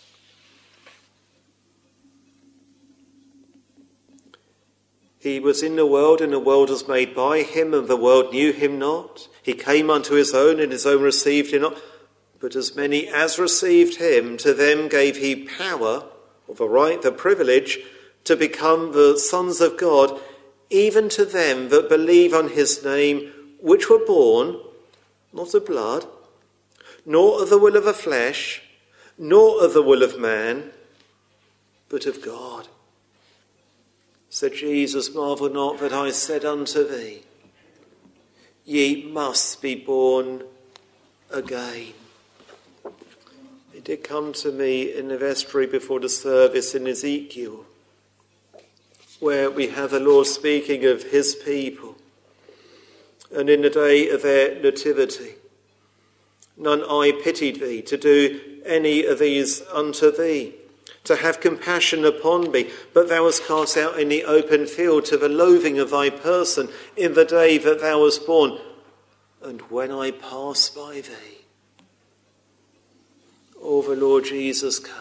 He was in the world, and the world was made by him, and the world knew him not. He came unto his own, and his own received him not. But as many as received him, to them gave he power, or the right, the privilege, to become the sons of God, even to them that believe on his name, which were born, not of blood, nor of the will of the flesh, nor of the will of man, but of God. Said Jesus, marvel not that I said unto thee, ye must be born again. It did come to me in the vestry before the service in Ezekiel, where we have the Lord speaking of his people. And in the day of their nativity, none eye pitied thee to do any of these unto thee, to have compassion upon me, but thou wast cast out in the open field to the loathing of thy person in the day that thou wast born. And when I pass by thee, Oh, the Lord Jesus came.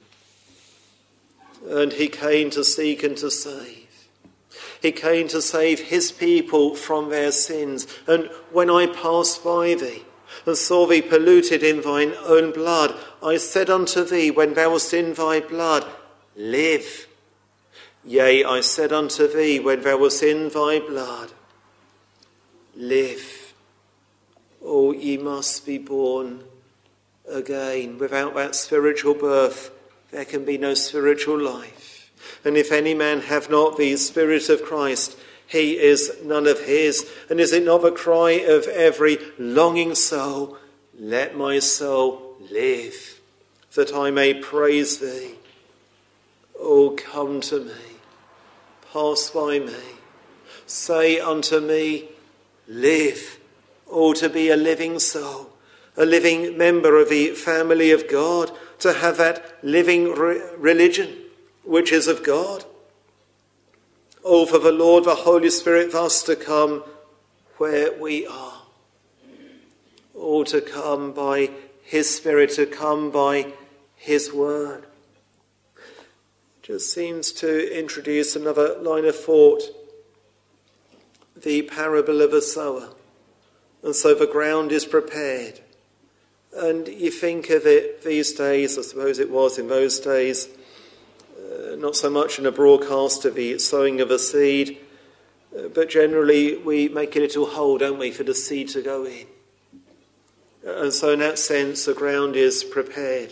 And he came to seek and to save. He came to save his people from their sins. And when I passed by thee and saw thee polluted in thine own blood, I said unto thee, when thou wast in thy blood, live. Yea, I said unto thee, when thou wast in thy blood, live. Oh, ye must be born again. Without that spiritual birth, there can be no spiritual life. And if any man have not the Spirit of Christ, he is none of his. And is it not the cry of every longing soul, let my soul live, that I may praise thee? Oh, come to me, pass by me, say unto me, live. Oh, to be a living soul, a living member of the family of God, to have that living religion which is of God. Oh, for the Lord, the Holy Spirit, thus to come where we are. Oh, to come by his Spirit, to come by his word. It just seems to introduce another line of thought, the parable of a sower. And so the ground is prepared. And you think of it these days, I suppose it was in those days, not so much in a broadcast of the sowing of a seed, but generally we make a little hole, don't we, for the seed to go in. And so in that sense, the ground is prepared.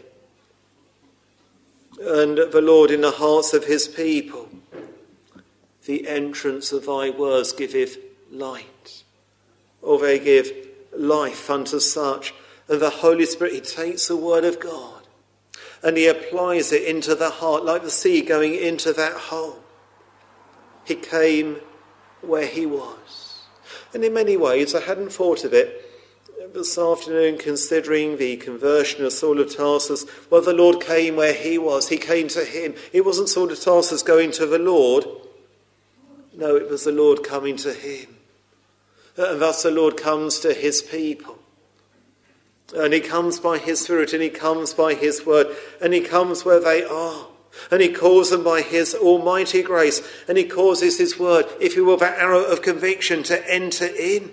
And the Lord, in the hearts of his people, the entrance of thy words giveth light, or they give life unto such. And the Holy Spirit, he takes the word of God and he applies it into the heart, like the seed going into that hole. He came where he was. And in many ways, I hadn't thought of it this afternoon, considering the conversion of Saul of Tarsus. Well, the Lord came where he was. He came to him. It wasn't Saul of Tarsus going to the Lord. No, it was the Lord coming to him. And thus the Lord comes to his people. And he comes by his Spirit, and he comes by his word, and he comes where they are. And he calls them by his almighty grace, and he causes his word, if you will, that arrow of conviction to enter in.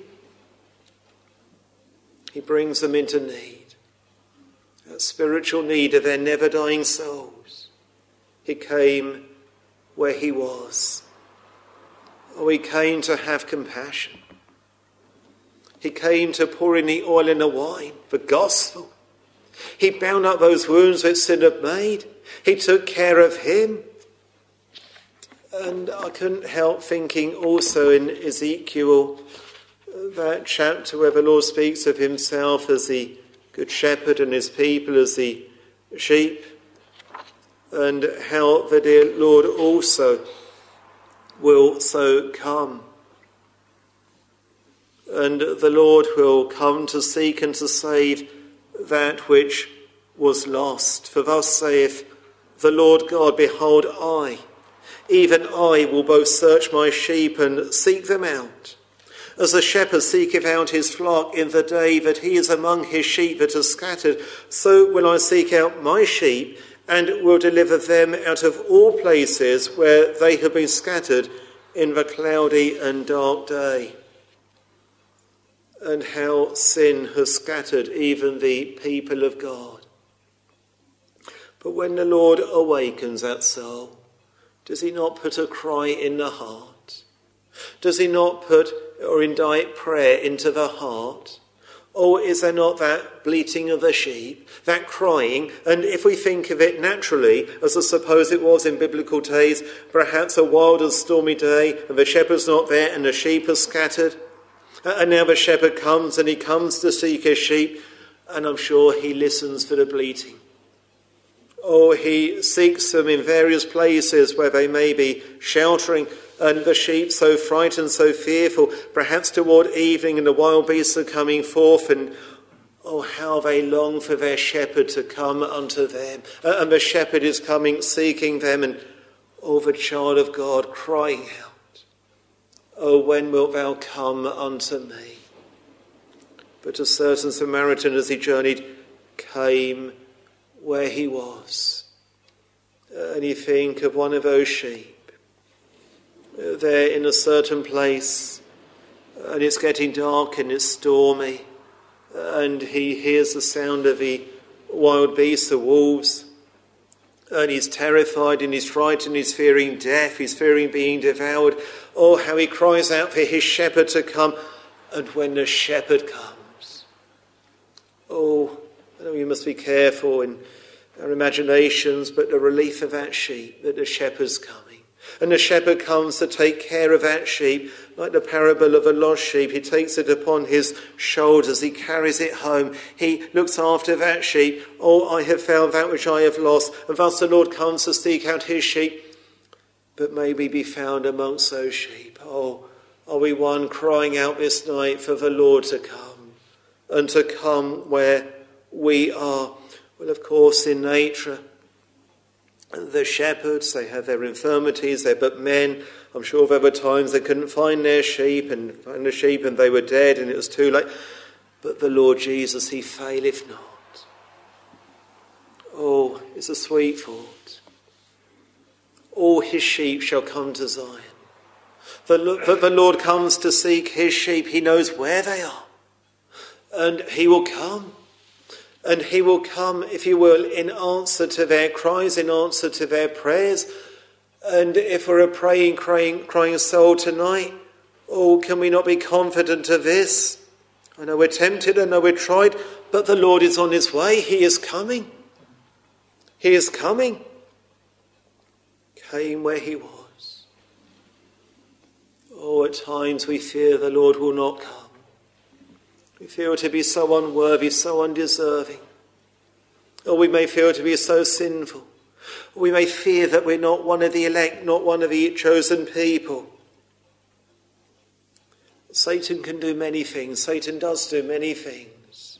He brings them into need, that spiritual need of their never-dying souls. He came where he was. Oh, he came to have compassion. He came to pour in the oil and the wine, the gospel. He bound up those wounds that sin had made. He took care of him. And I couldn't help thinking also in Ezekiel, that chapter where the Lord speaks of himself as the good shepherd and his people as the sheep, and how the dear Lord also will so come. And the Lord will come to seek and to save that which was lost. For thus saith the Lord God, behold, I, even I, will both search my sheep and seek them out. As a shepherd seeketh out his flock in the day that he is among his sheep that are scattered, so will I seek out my sheep and will deliver them out of all places where they have been scattered in the cloudy and dark day. And how sin has scattered even the people of God. But when the Lord awakens that soul, does he not put a cry in the heart? Does he not put or indite prayer into the heart? Or is there not that bleating of the sheep, that crying? And if we think of it naturally, as I suppose it was in biblical days, perhaps a wild and stormy day, and the shepherd's not there and the sheep are scattered. And now the shepherd comes, and he comes to seek his sheep, and I'm sure he listens for the bleating. Or he seeks them in various places where they may be sheltering, and the sheep so frightened, so fearful, perhaps toward evening, and the wild beasts are coming forth, and oh, how they long for their shepherd to come unto them. And the shepherd is coming, seeking them, and oh, the child of God crying out, oh, when wilt thou come unto me? But a certain Samaritan, as he journeyed, came where he was. And you think of one of those sheep. They're in a certain place, and it's getting dark and it's stormy, and he hears the sound of the wild beasts, the wolves, and he's terrified and he's frightened, he's fearing death, he's fearing being devoured. Oh, how he cries out for his shepherd to come. And when the shepherd comes, oh, I know we must be careful in our imaginations, but the relief of that sheep, that the shepherd's coming. And the shepherd comes to take care of that sheep, like the parable of a lost sheep. He takes it upon his shoulders. He carries it home. He looks after that sheep. Oh, I have found that which I have lost. And thus the Lord comes to seek out his sheep. But may we be found amongst those sheep. Oh, are we one crying out this night for the Lord to come, and to come where we are? Well, of course, in nature, the shepherds, they have their infirmities, they're but men. I'm sure there were times they couldn't find their sheep and they were dead and it was too late. But the Lord Jesus, he faileth not. Oh, it's a sweet thought. All his sheep shall come to Zion. The Lord comes to seek his sheep. He knows where they are. And he will come. And he will come, if you will, in answer to their cries, in answer to their prayers. And if we're a praying, crying soul tonight, oh, can we not be confident of this? I know we're tempted, I know we're tried, but the Lord is on his way. He is coming. He is coming. Came where he was. Oh, at times we fear the Lord will not come. We feel to be so unworthy, so undeserving. Or we may feel to be so sinful. Or we may fear that we're not one of the elect, not one of the chosen people. Satan can do many things. Satan does do many things.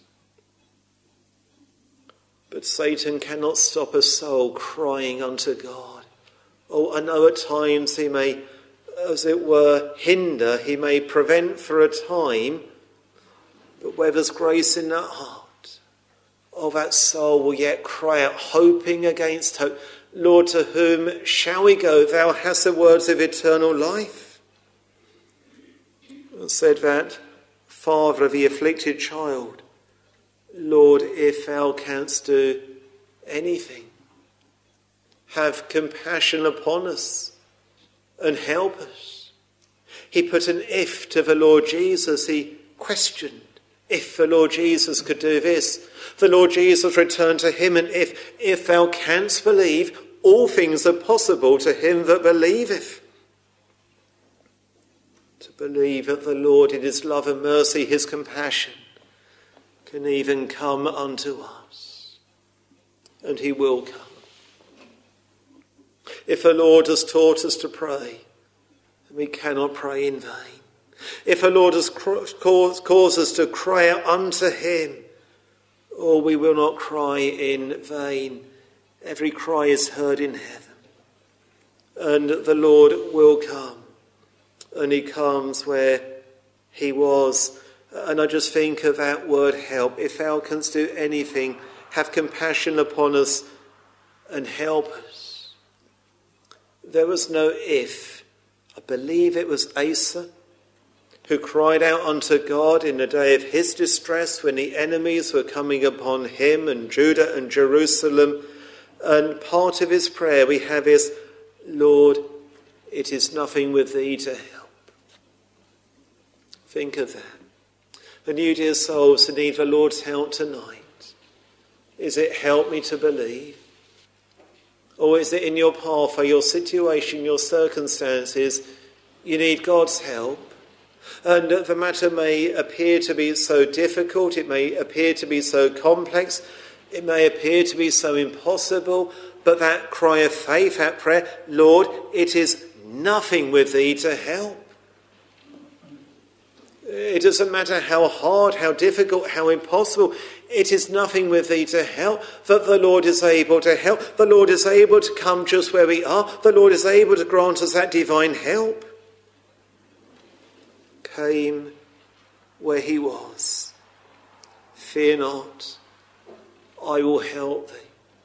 But Satan cannot stop a soul crying unto God. Oh, I know at times he may, as it were, hinder, he may prevent for a time. But where there's grace in that heart, oh, that soul will yet cry out, hoping against hope. Lord, to whom shall we go? Thou hast the words of eternal life. And said that father of the afflicted child, Lord, if thou canst do anything, have compassion upon us and help us. He put an if to the Lord Jesus. He questioned. If the Lord Jesus could do this, the Lord Jesus returned to him, and if thou canst believe, all things are possible to him that believeth. To believe that the Lord in his love and mercy, his compassion, can even come unto us. And he will come. If the Lord has taught us to pray, then we cannot pray in vain. If the Lord has caused us to cry out unto him, or we will not cry in vain. Every cry is heard in heaven. And the Lord will come. And he comes where he was. And I just think of that word help. If thou canst do anything, have compassion upon us and help us. There was no if. I believe it was Asa who cried out unto God in the day of his distress when the enemies were coming upon him and Judah and Jerusalem. And part of his prayer we have is, Lord, it is nothing with thee to help. Think of that. And you, dear souls, who need the Lord's help tonight, is it help me to believe? Or is it in your path or your situation, your circumstances, you need God's help? And the matter may appear to be so difficult, it may appear to be so complex, it may appear to be so impossible, but that cry of faith, that prayer, Lord, it is nothing with thee to help. It doesn't matter how hard, how difficult, how impossible, it is nothing with thee to help, that the Lord is able to help. The Lord is able to come just where we are. The Lord is able to grant us that divine help. Came where he was. Fear not, I will help thee.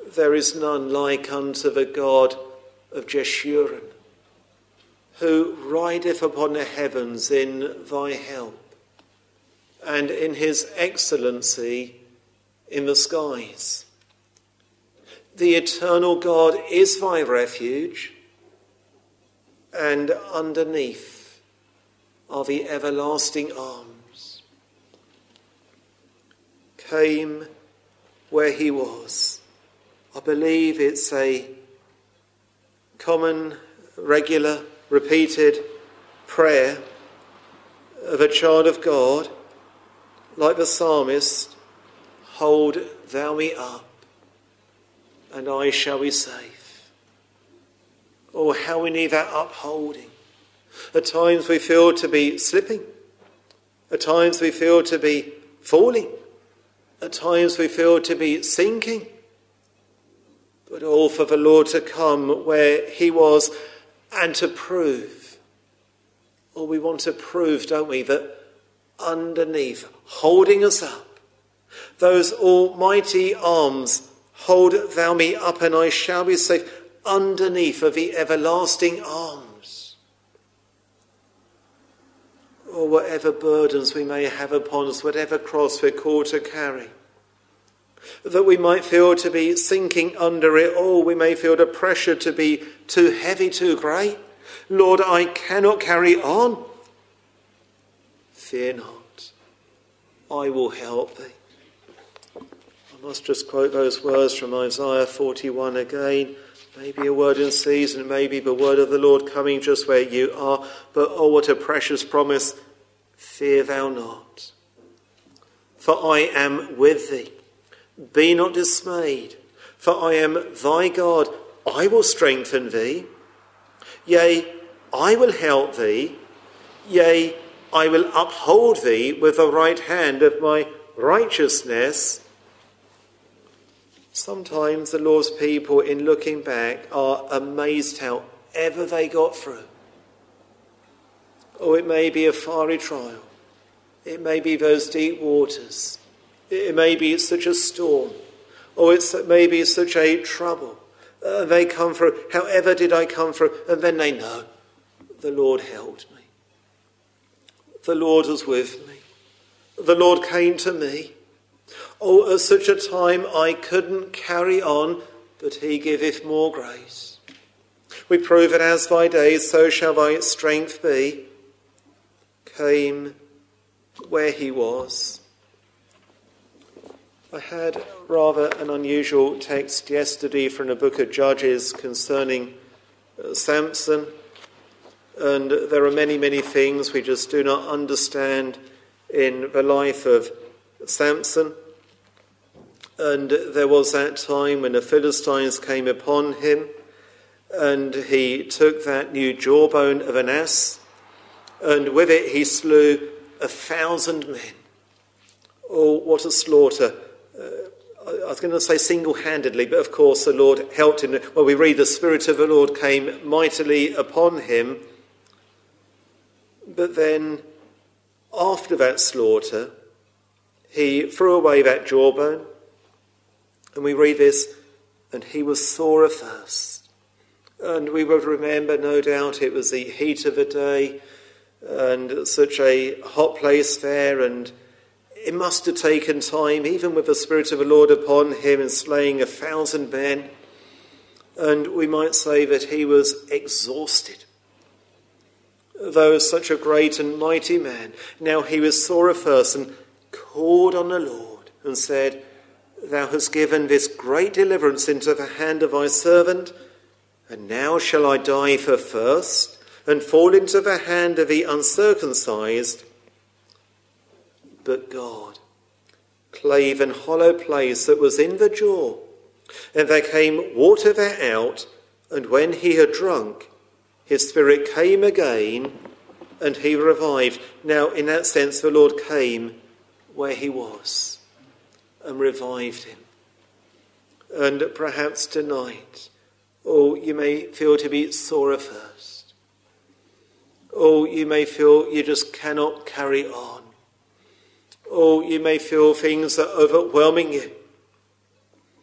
There is none like unto the God of Jeshurun, who rideth upon the heavens in thy help, and in his excellency in the skies. The eternal God is thy refuge, and underneath are the everlasting arms. Came where he was. I believe it's a common, regular, repeated prayer of a child of God, like the psalmist, hold thou me up, and I shall be safe. Oh, how we need that upholding. At times we feel to be slipping. At times we feel to be falling. At times we feel to be sinking. But all for the Lord to come where he was and to prove. Oh, we want to prove, don't we, that underneath, holding us up, those almighty arms, hold thou me up and I shall be safe, underneath of the everlasting arms. Or whatever burdens we may have upon us, whatever cross we're called to carry, that we might feel to be sinking under it all, we may feel the pressure to be too heavy, too great. Lord, I cannot carry on. Fear not, I will help thee. I must just quote those words from Isaiah 41 again. Maybe a word in season, maybe the word of the Lord coming just where you are. But oh, what a precious promise. Fear thou not, for I am with thee. Be not dismayed, for I am thy God. I will strengthen thee. Yea, I will help thee. Yea, I will uphold thee with the right hand of my righteousness. Sometimes the Lord's people, in looking back, are amazed how ever they got through. Oh, it may be a fiery trial. It may be those deep waters. It may be such a storm. Or it may be such a trouble. They come through. However did I come through? And then they know the Lord held me. The Lord was with me. The Lord came to me. Oh, at such a time I couldn't carry on, but he giveth more grace. We prove it as thy days, so shall thy strength be. Came where he was. I had rather an unusual text yesterday from the book of Judges concerning Samson. And there are many, many things we just do not understand in the life of Samson. And there was that time when the Philistines came upon him, and he took that new jawbone of an ass, and with it he slew 1,000 men. Oh, what a slaughter. I was going to say single-handedly, but of course the Lord helped him. Well, we read the Spirit of the Lord came mightily upon him. But then, after that slaughter, he threw away that jawbone. And we read this, and he was sore athirst. And we would remember, no doubt, it was the heat of the day and such a hot place there, and it must have taken time, even with the Spirit of the Lord upon him in slaying 1,000 men. And we might say that he was exhausted. Though such a great and mighty man, now he was sore athirst and called on the Lord and said, Thou hast given this great deliverance into the hand of thy servant, and now shall I die for thirst and fall into the hand of the uncircumcised. But God clave an hollow place that was in the jaw, and there came water thereout, and when he had drunk, his spirit came again, and he revived. Now, in that sense, the Lord came where he was and revived him. And perhaps tonight, oh, you may feel to be sore athirst. Oh, you may feel you just cannot carry on. Oh, you may feel things are overwhelming you.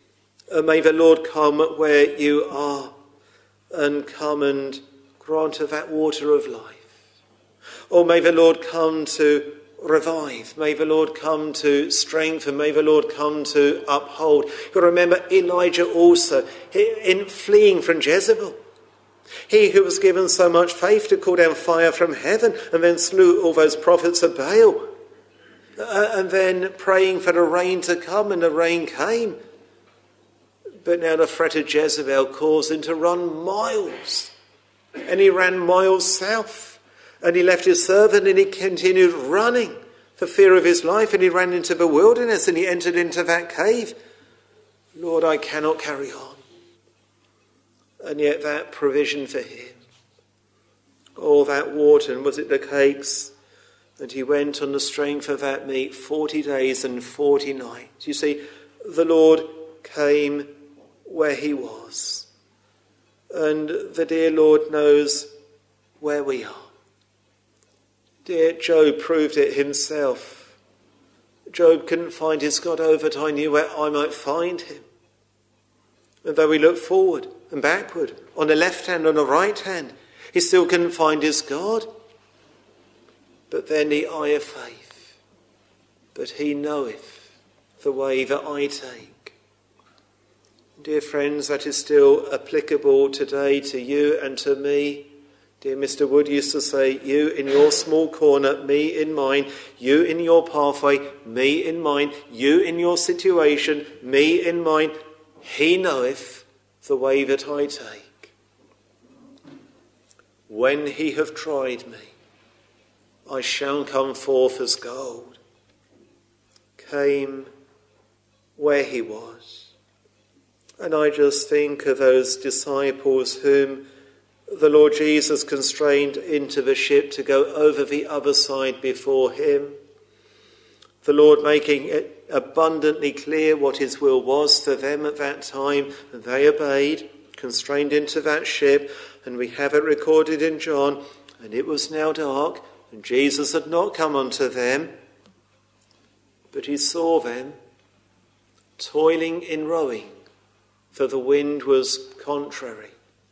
May the Lord come where you are and come and grant her that water of life. Or may the Lord come to revive. May the Lord come to strengthen. May the Lord come to uphold. You remember Elijah also, in fleeing from Jezebel. He who was given so much faith to call down fire from heaven and then slew all those prophets of Baal. And then praying for the rain to come, and the rain came. But now the threat of Jezebel caused him to run miles. And he ran miles south. And he left his servant and he continued running for fear of his life. And he ran into the wilderness and he entered into that cave. Lord, I cannot carry on. And yet that provision for him, all that water, and was it the cakes? And he went on the strength of that meat 40 days and 40 nights. You see, the Lord came where he was. And the dear Lord knows where we are. Dear Job proved it himself. Job couldn't find his God over, but I knew where I might find him. And though he looked forward and backward, on the left hand, on the right hand, he still couldn't find his God. But then the eye of faith. But he knoweth the way that I take. Dear friends, that is still applicable today to you and to me. Dear Mr. Wood used to say, you in your small corner, me in mine, you in your pathway, me in mine, you in your situation, me in mine. He knoweth the way that I take. When he hath tried me, I shall come forth as gold. Came where he was. And I just think of those disciples whom the Lord Jesus constrained into the ship to go over the other side before him. The Lord making it abundantly clear what his will was for them at that time. And they obeyed, constrained into that ship. And we have it recorded in John. And it was now dark, and Jesus had not come unto them. But he saw them toiling in rowing, for the wind was contrary.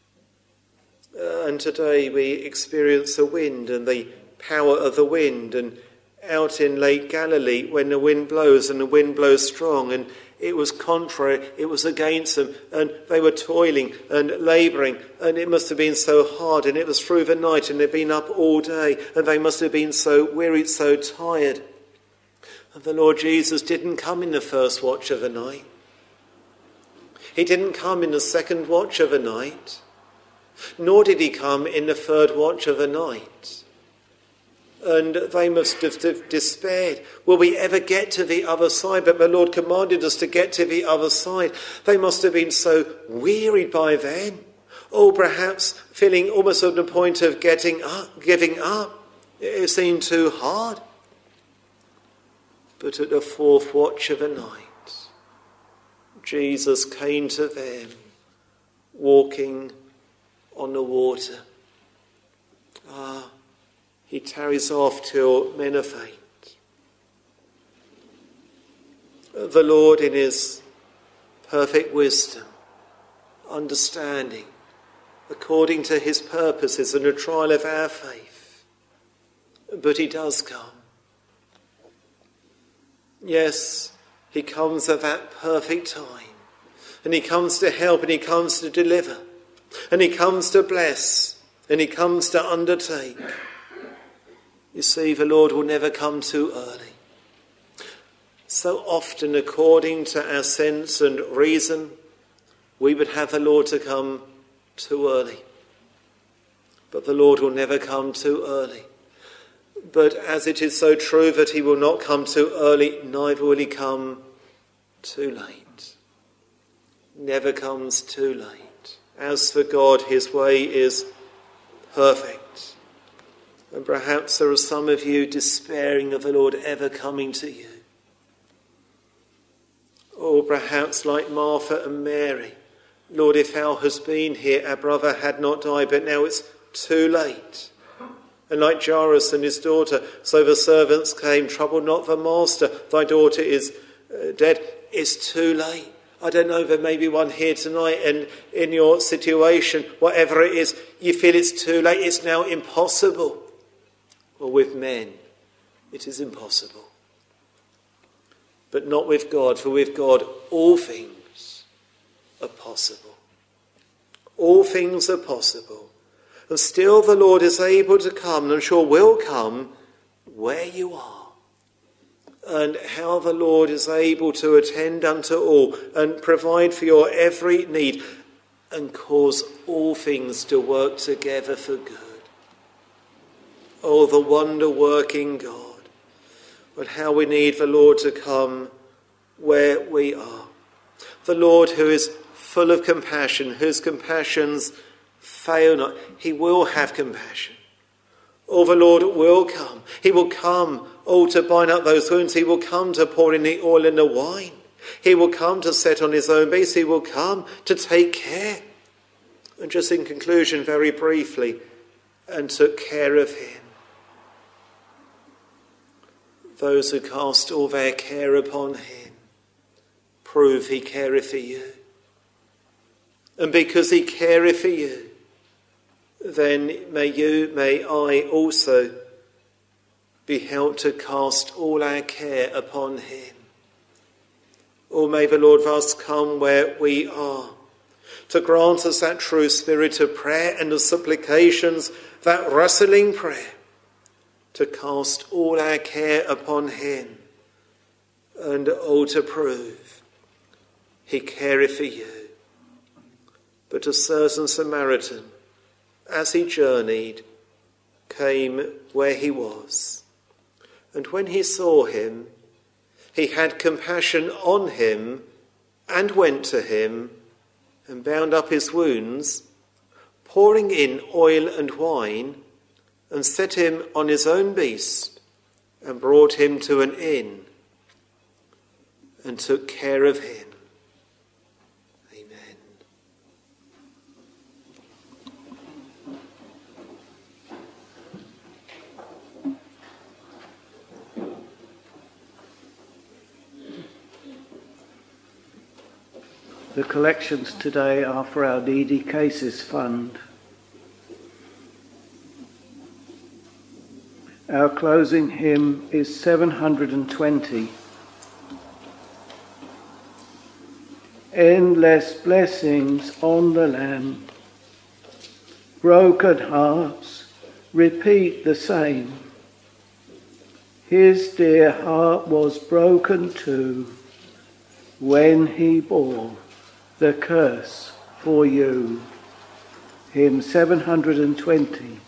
And today we experience the wind and the power of the wind. And out in Lake Galilee, when the wind blows and the wind blows strong, and it was contrary, it was against them, and they were toiling and labouring, and it must have been so hard, and it was through the night, and they'd been up all day, and they must have been so wearied, so tired. And the Lord Jesus didn't come in the first watch of the night. He didn't come in the second watch of the night. Nor did he come in the third watch of the night. And they must have despaired. Will we ever get to the other side? But the Lord commanded us to get to the other side. They must have been so wearied by then. Or perhaps feeling almost at the point of giving up. It seemed too hard. But at the fourth watch of the night, Jesus came to them, walking on the water. He tarries off till men are faint. The Lord, in his perfect wisdom, understanding, according to his purposes and the trial of our faith, but he does come. Yes, he comes at that perfect time, and he comes to help, and he comes to deliver, and he comes to bless, and he comes to undertake. You see, the Lord will never come too early. So often, according to our sense and reason, we would have the Lord to come too early. But the Lord will never come too early. But as it is so true that he will not come too early, neither will he come too late. Never comes too late. As for God, his way is perfect. And perhaps there are some of you despairing of the Lord ever coming to you. Or perhaps like Martha and Mary, Lord, if thou hast been here, our brother had not died, but now it's too late. And like Jairus and his daughter, so the servants came, trouble not the master, thy daughter is dead. It's too late. I don't know, there may be one here tonight, and in your situation, whatever it is, you feel it's too late, it's now impossible. Well, with men, it is impossible. But not with God, for with God all things are possible. All things are possible. And still the Lord is able to come, and I'm sure will come, where you are. And how the Lord is able to attend unto all and provide for your every need and cause all things to work together for good. Oh, the wonder-working God. But how we need the Lord to come where we are. The Lord who is full of compassion, whose compassions fail not. He will have compassion. Oh, the Lord will come. He will come, to bind up those wounds. He will come to pour in the oil and the wine. He will come to set on his own base. He will come to take care. And just in conclusion, very briefly, and took care of him. Those who cast all their care upon him, prove he careth for you. And because he careth for you, then may I also be helped to cast all our care upon him. Or may the Lord thus come where we are, to grant us that true spirit of prayer and of supplications, that wrestling prayer, to cast all our care upon him, and to prove he careth for you. But a certain Samaritan, as he journeyed, came where he was. And when he saw him, he had compassion on him and went to him and bound up his wounds, pouring in oil and wine, and set him on his own beast and brought him to an inn and took care of him. The collections today are for our Needy Cases Fund. Our closing hymn is 720. Endless blessings on the Lamb. Broken hearts repeat the same. His dear heart was broken too when he bore the curse for you. Hymn 720.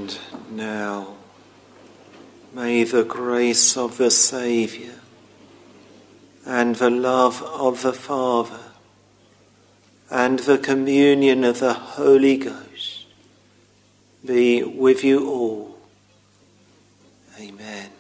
and now. May the grace of the Saviour and the love of the Father and the communion of the Holy Ghost be with you all. Amen.